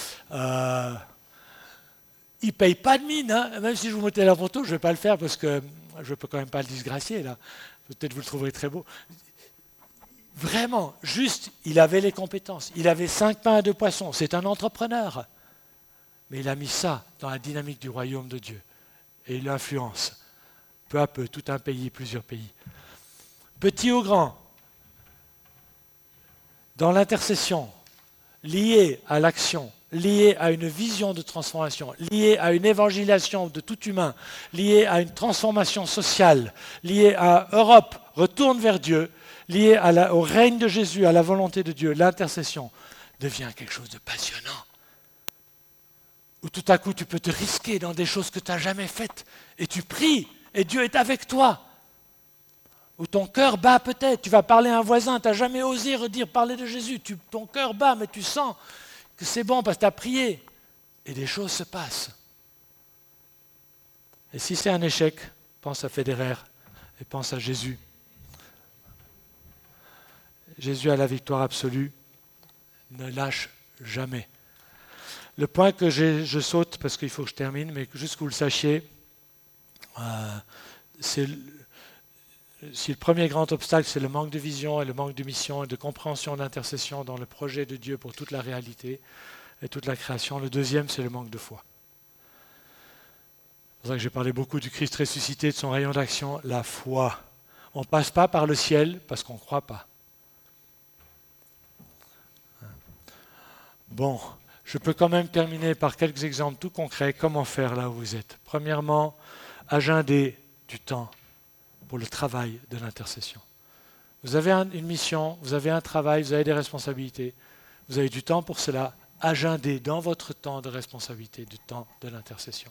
il ne paye pas de mine, hein. Même si je vous mettais la photo, je ne vais pas le faire parce que je ne peux quand même pas le disgracier, là. Peut-être vous le trouverez très beau. Vraiment, juste, il avait les compétences. Il avait 5 pains et 2 poissons. C'est un entrepreneur. Mais il a mis ça dans la dynamique du royaume de Dieu. Et il influence peu à peu tout un pays, plusieurs pays. Petit ou grand, dans l'intercession liée à l'action liée à une vision de transformation, liée à une évangélisation de tout humain, liée à une transformation sociale, liée à Europe, retourne vers Dieu, liée au règne de Jésus, à la volonté de Dieu, l'intercession devient quelque chose de passionnant. Où tout à coup tu peux te risquer dans des choses que tu n'as jamais faites et tu pries et Dieu est avec toi. Où ton cœur bat peut-être, tu vas parler à un voisin, tu n'as jamais osé parler de Jésus, ton cœur bat mais tu sens que c'est bon parce que tu as prié et des choses se passent. Et si c'est un échec, pense à Federer et pense à Jésus. Jésus a la victoire absolue, ne lâche jamais. Le point que je saute, parce qu'il faut que je termine, mais juste que vous le sachiez, si le premier grand obstacle, c'est le manque de vision et le manque de mission et de compréhension d'intercession dans le projet de Dieu pour toute la réalité et toute la création, le deuxième, c'est le manque de foi. C'est pour ça que j'ai parlé beaucoup du Christ ressuscité, de son rayon d'action, la foi. On ne passe pas par le ciel parce qu'on ne croit pas. Bon, je peux quand même terminer par quelques exemples tout concrets. Comment faire là où vous êtes? Premièrement, agender du temps pour le travail de l'intercession. Vous avez une mission, vous avez un travail, vous avez des responsabilités. Vous avez du temps pour cela. Agendez dans votre temps de responsabilité du temps de l'intercession.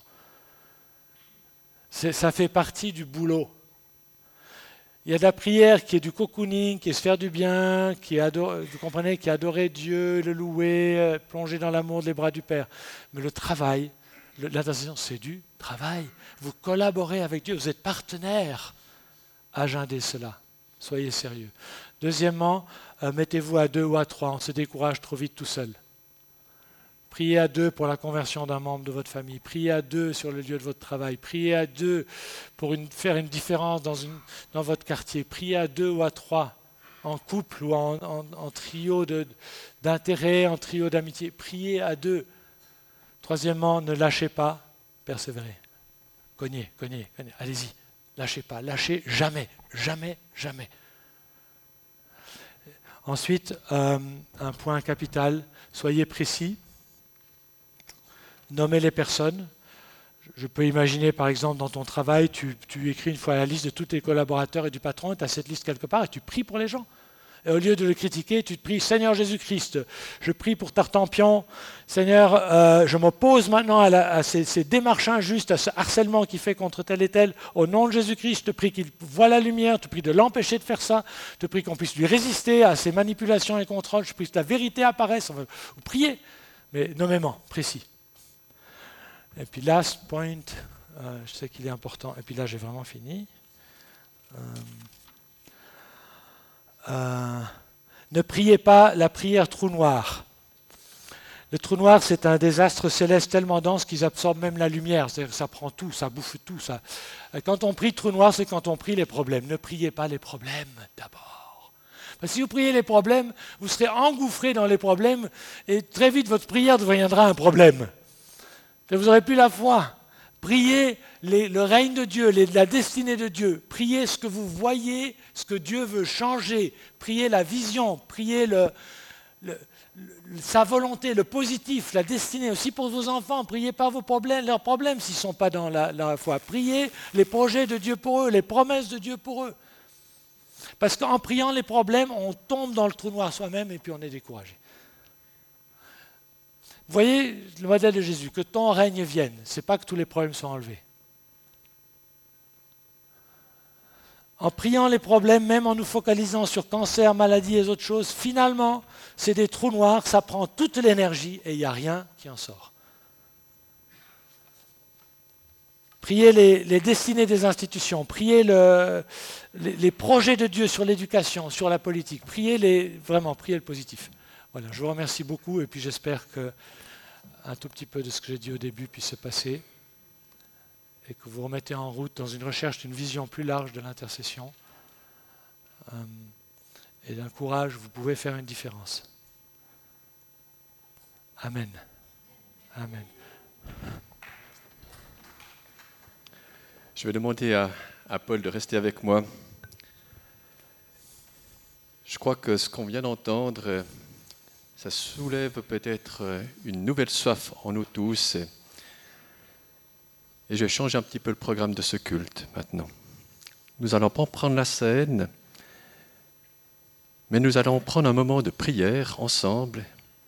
Ça fait partie du boulot. Il y a de la prière qui est du cocooning, qui est se faire du bien, vous comprenez, qui est adorer Dieu, le louer, plonger dans l'amour des bras du Père. Mais le travail, l'intercession, c'est du travail. Vous collaborez avec Dieu, vous êtes partenaire. Agendez cela, soyez sérieux. Deuxièmement, mettez-vous à 2 ou à 3, on se décourage trop vite tout seul. Priez à 2 pour la conversion d'un membre de votre famille. Priez à 2 sur le lieu de votre travail. Priez à 2 pour faire une différence dans votre quartier. Priez à 2 ou à 3 en couple ou en trio d'intérêt, en trio d'amitié. Priez à 2. Troisièmement, ne lâchez pas, persévérez. Cognez. Allez-y, lâchez pas. Lâchez jamais, jamais, jamais. Ensuite, un point capital, soyez précis. Nommez les personnes. Je peux imaginer, par exemple, dans ton travail, tu écris une fois la liste de tous tes collaborateurs et du patron, et tu as cette liste quelque part, et tu pries pour les gens. Et au lieu de le critiquer, tu te pries, Seigneur Jésus-Christ, je prie pour Tartampion. Seigneur, je m'oppose maintenant à ces démarches injustes, à ce harcèlement qu'il fait contre tel et tel. Au nom de Jésus-Christ, je te prie qu'il voie la lumière, je te prie de l'empêcher de faire ça, je te prie qu'on puisse lui résister à ces manipulations et contrôles, je te prie que la vérité apparaisse. Vous priez, mais nommément, précis. Et puis, last point, je sais qu'il est important, et puis là, j'ai vraiment fini. Ne priez pas la prière trou noir. Le trou noir, c'est un désastre céleste tellement dense qu'ils absorbent même la lumière, c'est-à-dire que ça prend tout, ça bouffe tout. Quand on prie trou noir, c'est quand on prie les problèmes. Ne priez pas les problèmes d'abord. Parce que si vous priez les problèmes, vous serez engouffré dans les problèmes, et très vite, votre prière deviendra un problème. Vous n'aurez plus la foi. Priez le règne de Dieu, la destinée de Dieu. Priez ce que vous voyez, ce que Dieu veut changer. Priez la vision, priez sa volonté, le positif, la destinée. Aussi pour vos enfants, priez pas leurs problèmes s'ils ne sont pas dans la foi. Priez les projets de Dieu pour eux, les promesses de Dieu pour eux. Parce qu'en priant les problèmes, on tombe dans le trou noir soi-même et puis on est découragé. Vous voyez le modèle de Jésus, que ton règne vienne, ce n'est pas que tous les problèmes sont enlevés. En priant les problèmes, même en nous focalisant sur cancer, maladie et autres choses, finalement, c'est des trous noirs, ça prend toute l'énergie et il n'y a rien qui en sort. Priez les destinées des institutions, priez les projets de Dieu sur l'éducation, sur la politique, priez le positif. Voilà, je vous remercie beaucoup et puis j'espère que un tout petit peu de ce que j'ai dit au début puisse se passer et que vous remettez en route dans une recherche d'une vision plus large de l'intercession et d'un courage, vous pouvez faire une différence. Amen. Amen. Je vais demander à Paul de rester avec moi. Je crois que ce qu'on vient d'entendre ça soulève peut-être une nouvelle soif en nous tous. Et je vais changer un petit peu le programme de ce culte maintenant. Nous allons pas prendre la scène, mais nous allons prendre un moment de prière ensemble.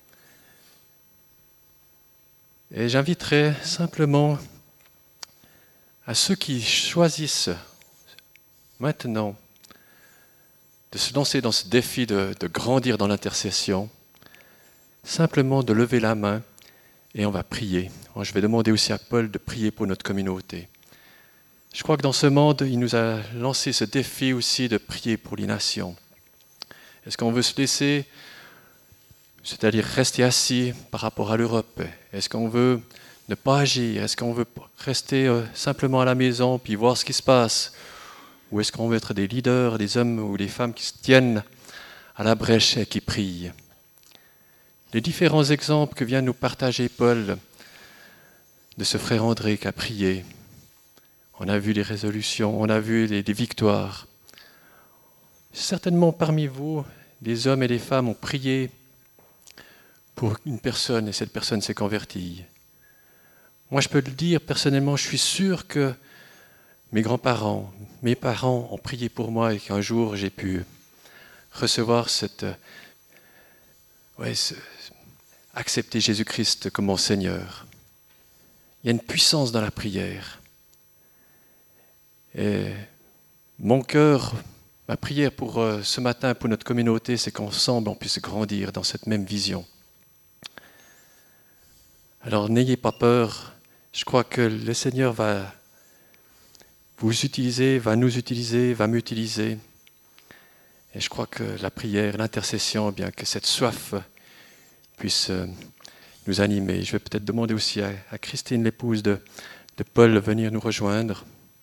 Et j'inviterai simplement à ceux qui choisissent maintenant de se lancer dans ce défi de grandir dans l'intercession, simplement de lever la main et on va prier. Je vais demander aussi à Paul de prier pour notre communauté. Je crois que dans ce monde, il nous a lancé ce défi aussi de prier pour les nations. Est-ce qu'on veut se laisser, c'est-à-dire rester assis par rapport à l'Europe? Est-ce qu'on veut ne pas agir? Est-ce qu'on veut rester simplement à la maison puis voir ce qui se passe? Ou est-ce qu'on veut être des leaders, des hommes ou des femmes qui se tiennent à la brèche et qui prient? Les différents exemples que vient nous partager Paul de ce frère André qui a prié. On a vu les résolutions, on a vu les victoires. Certainement parmi vous, des hommes et des femmes ont prié pour une personne et cette personne s'est convertie. Moi, je peux le dire personnellement, je suis sûr que mes grands-parents, mes parents ont prié pour moi et qu'un jour j'ai pu recevoir accepter Jésus-Christ comme mon Seigneur. Il y a une puissance dans la prière. Et mon cœur, ma prière pour ce matin, pour notre communauté, c'est qu'ensemble on puisse grandir dans cette même vision. Alors n'ayez pas peur, je crois que le Seigneur va vous utiliser, va nous utiliser, va m'utiliser. Et je crois que la prière, l'intercession, bien que cette soif puisse nous animer. Je vais peut-être demander aussi à Christine, l'épouse de Paul, de venir nous rejoindre.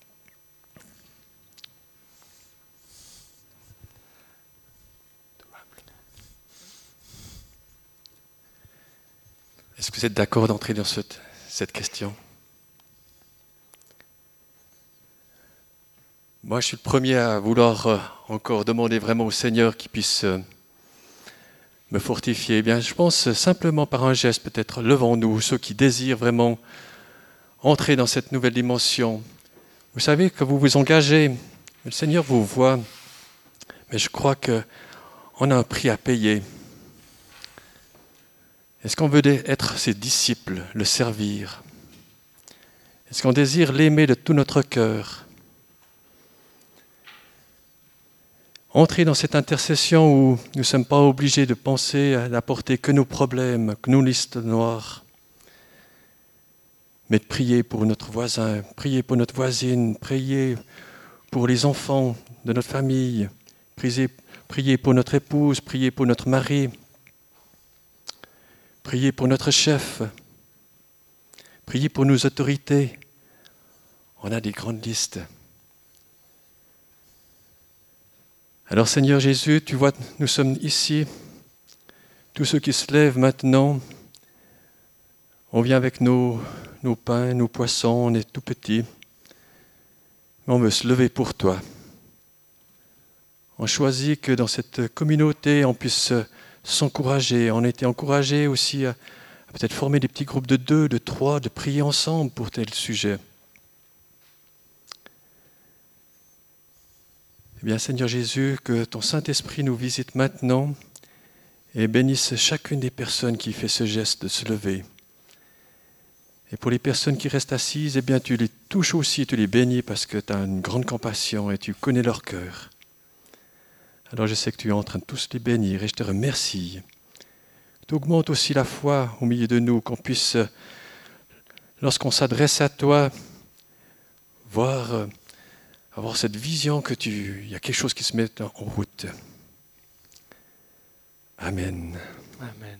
Est-ce que vous êtes d'accord d'entrer dans cette question? Moi, je suis le premier à vouloir encore demander vraiment au Seigneur qu'il puisse me fortifier. Eh bien, je pense simplement par un geste, peut-être, levons-nous, ceux qui désirent vraiment entrer dans cette nouvelle dimension. Vous savez que vous vous engagez, le Seigneur vous voit, mais je crois qu'on a un prix à payer. Est-ce qu'on veut être ses disciples, le servir? Est-ce qu'on désire l'aimer de tout notre cœur? Entrer dans cette intercession où nous ne sommes pas obligés de penser à n'apporter que nos problèmes, que nos listes noires, mais de prier pour notre voisin, prier pour notre voisine, prier pour les enfants de notre famille, prier pour notre épouse, prier pour notre mari, prier pour notre chef, prier pour nos autorités. On a des grandes listes. Alors Seigneur Jésus, tu vois, nous sommes ici, tous ceux qui se lèvent maintenant, on vient avec nos pains, nos poissons, on est tout petits, mais on veut se lever pour toi. On choisit que dans cette communauté, on puisse s'encourager. On a été encouragés aussi à peut-être former des petits groupes de 2, de 3, de prier ensemble pour tel sujet. Eh bien, Seigneur Jésus, que ton Saint-Esprit nous visite maintenant et bénisse chacune des personnes qui fait ce geste de se lever. Et pour les personnes qui restent assises, eh bien, tu les touches aussi, tu les bénis parce que tu as une grande compassion et tu connais leur cœur. Alors je sais que tu es en train de tous les bénir et je te remercie. Tu augmentes aussi la foi au milieu de nous, qu'on puisse, lorsqu'on s'adresse à toi, avoir cette vision il y a quelque chose qui se met en route. Amen. Amen.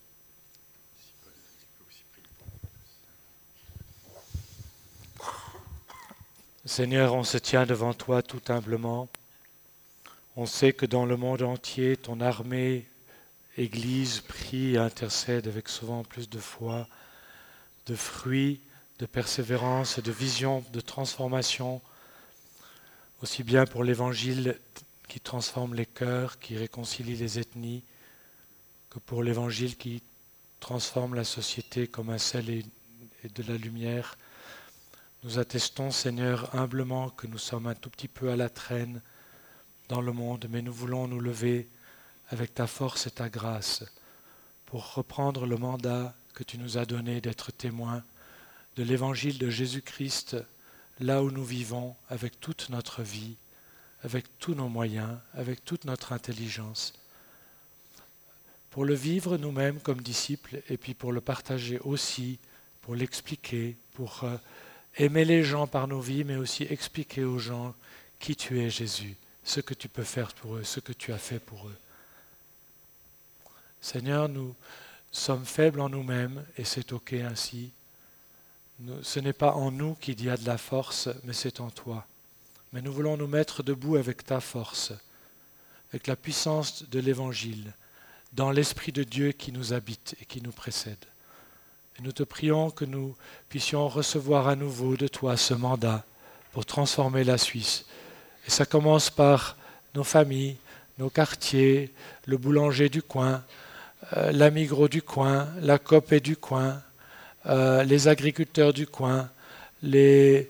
Seigneur, on se tient devant toi tout humblement. On sait que dans le monde entier, ton armée, Église, prie et intercède avec souvent plus de foi, de fruits, de persévérance et de vision, de transformation, aussi bien pour l'Évangile qui transforme les cœurs, qui réconcilie les ethnies, que pour l'Évangile qui transforme la société comme un sel et de la lumière. Nous attestons, Seigneur, humblement que nous sommes un tout petit peu à la traîne dans le monde, mais nous voulons nous lever avec ta force et ta grâce pour reprendre le mandat que tu nous as donné d'être témoins de l'Évangile de Jésus-Christ là où nous vivons avec toute notre vie, avec tous nos moyens, avec toute notre intelligence. Pour le vivre nous-mêmes comme disciples et puis pour le partager aussi, pour l'expliquer, pour aimer les gens par nos vies, mais aussi expliquer aux gens qui tu es, Jésus, ce que tu peux faire pour eux, ce que tu as fait pour eux. Seigneur, nous sommes faibles en nous-mêmes et c'est OK ainsi. Ce n'est pas en nous qu'il y a de la force, mais c'est en toi. Mais nous voulons nous mettre debout avec ta force, avec la puissance de l'Évangile, dans l'Esprit de Dieu qui nous habite et qui nous précède. Et nous te prions que nous puissions recevoir à nouveau de toi ce mandat pour transformer la Suisse. Et ça commence par nos familles, nos quartiers, le boulanger du coin, la Migros du coin, la Coop du coin, les agriculteurs du coin, les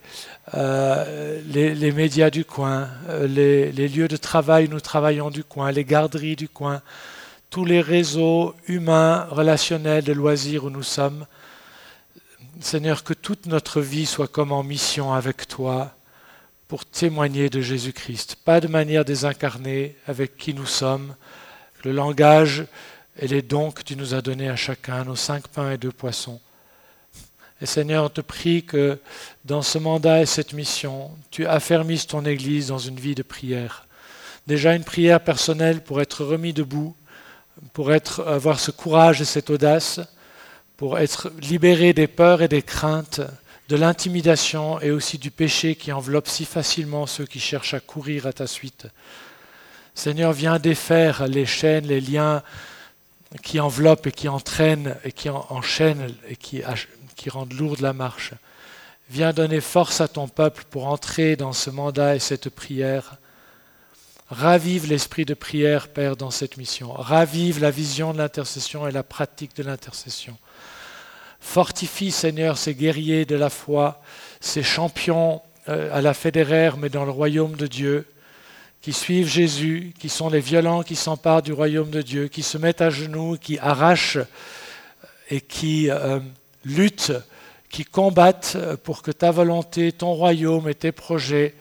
médias du coin, les lieux de travail où nous travaillons du coin, les garderies du coin, tous les réseaux humains, relationnels, de loisirs où nous sommes. Seigneur, que toute notre vie soit comme en mission avec toi pour témoigner de Jésus-Christ, pas de manière désincarnée avec qui nous sommes, le langage et les dons que tu nous as donnés à chacun, nos 5 pains et 2 poissons. Et Seigneur, on te prie que dans ce mandat et cette mission, tu affermisses ton Église dans une vie de prière. Déjà une prière personnelle pour être remis debout, pour avoir ce courage et cette audace, pour être libéré des peurs et des craintes, de l'intimidation et aussi du péché qui enveloppe si facilement ceux qui cherchent à courir à ta suite. Seigneur, viens défaire les chaînes, les liens qui enveloppent et qui entraînent et qui enchaînent et qui rendent lourde la marche. Viens donner force à ton peuple pour entrer dans ce mandat et cette prière. Ravive l'esprit de prière, Père, dans cette mission. Ravive la vision de l'intercession et la pratique de l'intercession. Fortifie, Seigneur, ces guerriers de la foi, ces champions à la fédéraire, mais dans le royaume de Dieu, qui suivent Jésus, qui sont les violents qui s'emparent du royaume de Dieu, qui se mettent à genoux, qui arrachent et qui luttent, qui combattent pour que ta volonté, ton royaume et tes projets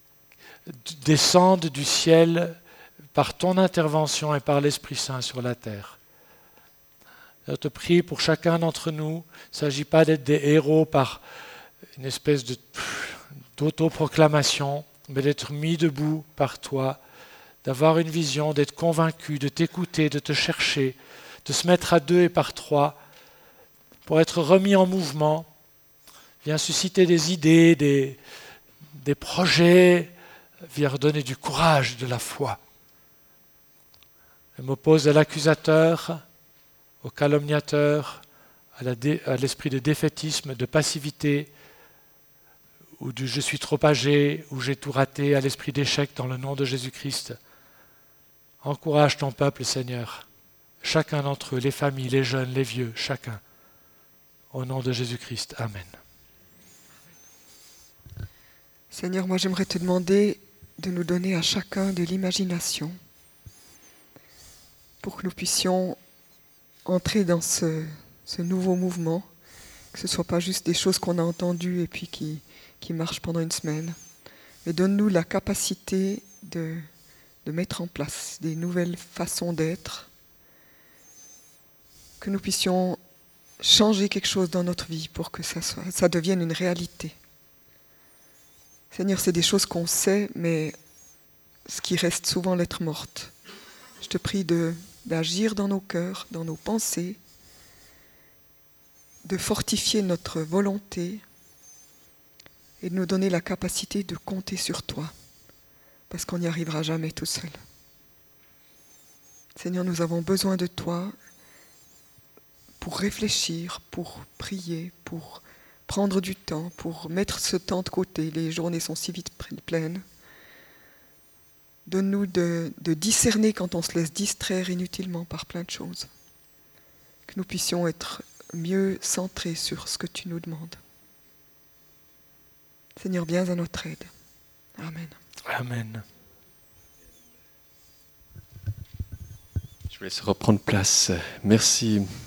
descendent du ciel par ton intervention et par l'Esprit Saint sur la terre. Je te prie pour chacun d'entre nous, il ne s'agit pas d'être des héros par une espèce d'autoproclamation, mais d'être mis debout par toi, d'avoir une vision, d'être convaincu, de t'écouter, de te chercher, de se mettre à 2 et par 3, pour être remis en mouvement. Viens susciter des idées, des projets, viens redonner du courage, de la foi. Je m'oppose à l'accusateur, au calomniateur, à l'esprit de défaitisme, de passivité, ou du « je suis trop âgé » ou « j'ai tout raté », à l'esprit d'échec dans le nom de Jésus-Christ. Encourage ton peuple, Seigneur, chacun d'entre eux, les familles, les jeunes, les vieux, chacun. Au nom de Jésus-Christ. Amen. Seigneur, moi j'aimerais te demander de nous donner à chacun de l'imagination pour que nous puissions entrer dans ce nouveau mouvement, que ce ne soit pas juste des choses qu'on a entendues et puis qui marchent pendant une semaine, mais donne-nous la capacité de mettre en place des nouvelles façons d'être, que nous puissions changer quelque chose dans notre vie pour que ça devienne une réalité. Seigneur, c'est des choses qu'on sait, mais ce qui reste souvent lettre morte. Je te prie d'agir dans nos cœurs, dans nos pensées, de fortifier notre volonté et de nous donner la capacité de compter sur toi, parce qu'on n'y arrivera jamais tout seul. Seigneur, nous avons besoin de toi pour réfléchir, pour prier, pour prendre du temps, pour mettre ce temps de côté. Les journées sont si vite pleines. Donne-nous de discerner quand on se laisse distraire inutilement par plein de choses. que nous puissions être mieux centrés sur ce que tu nous demandes. Seigneur, viens à notre aide. Amen. Amen. Je vous laisse reprendre place. Merci.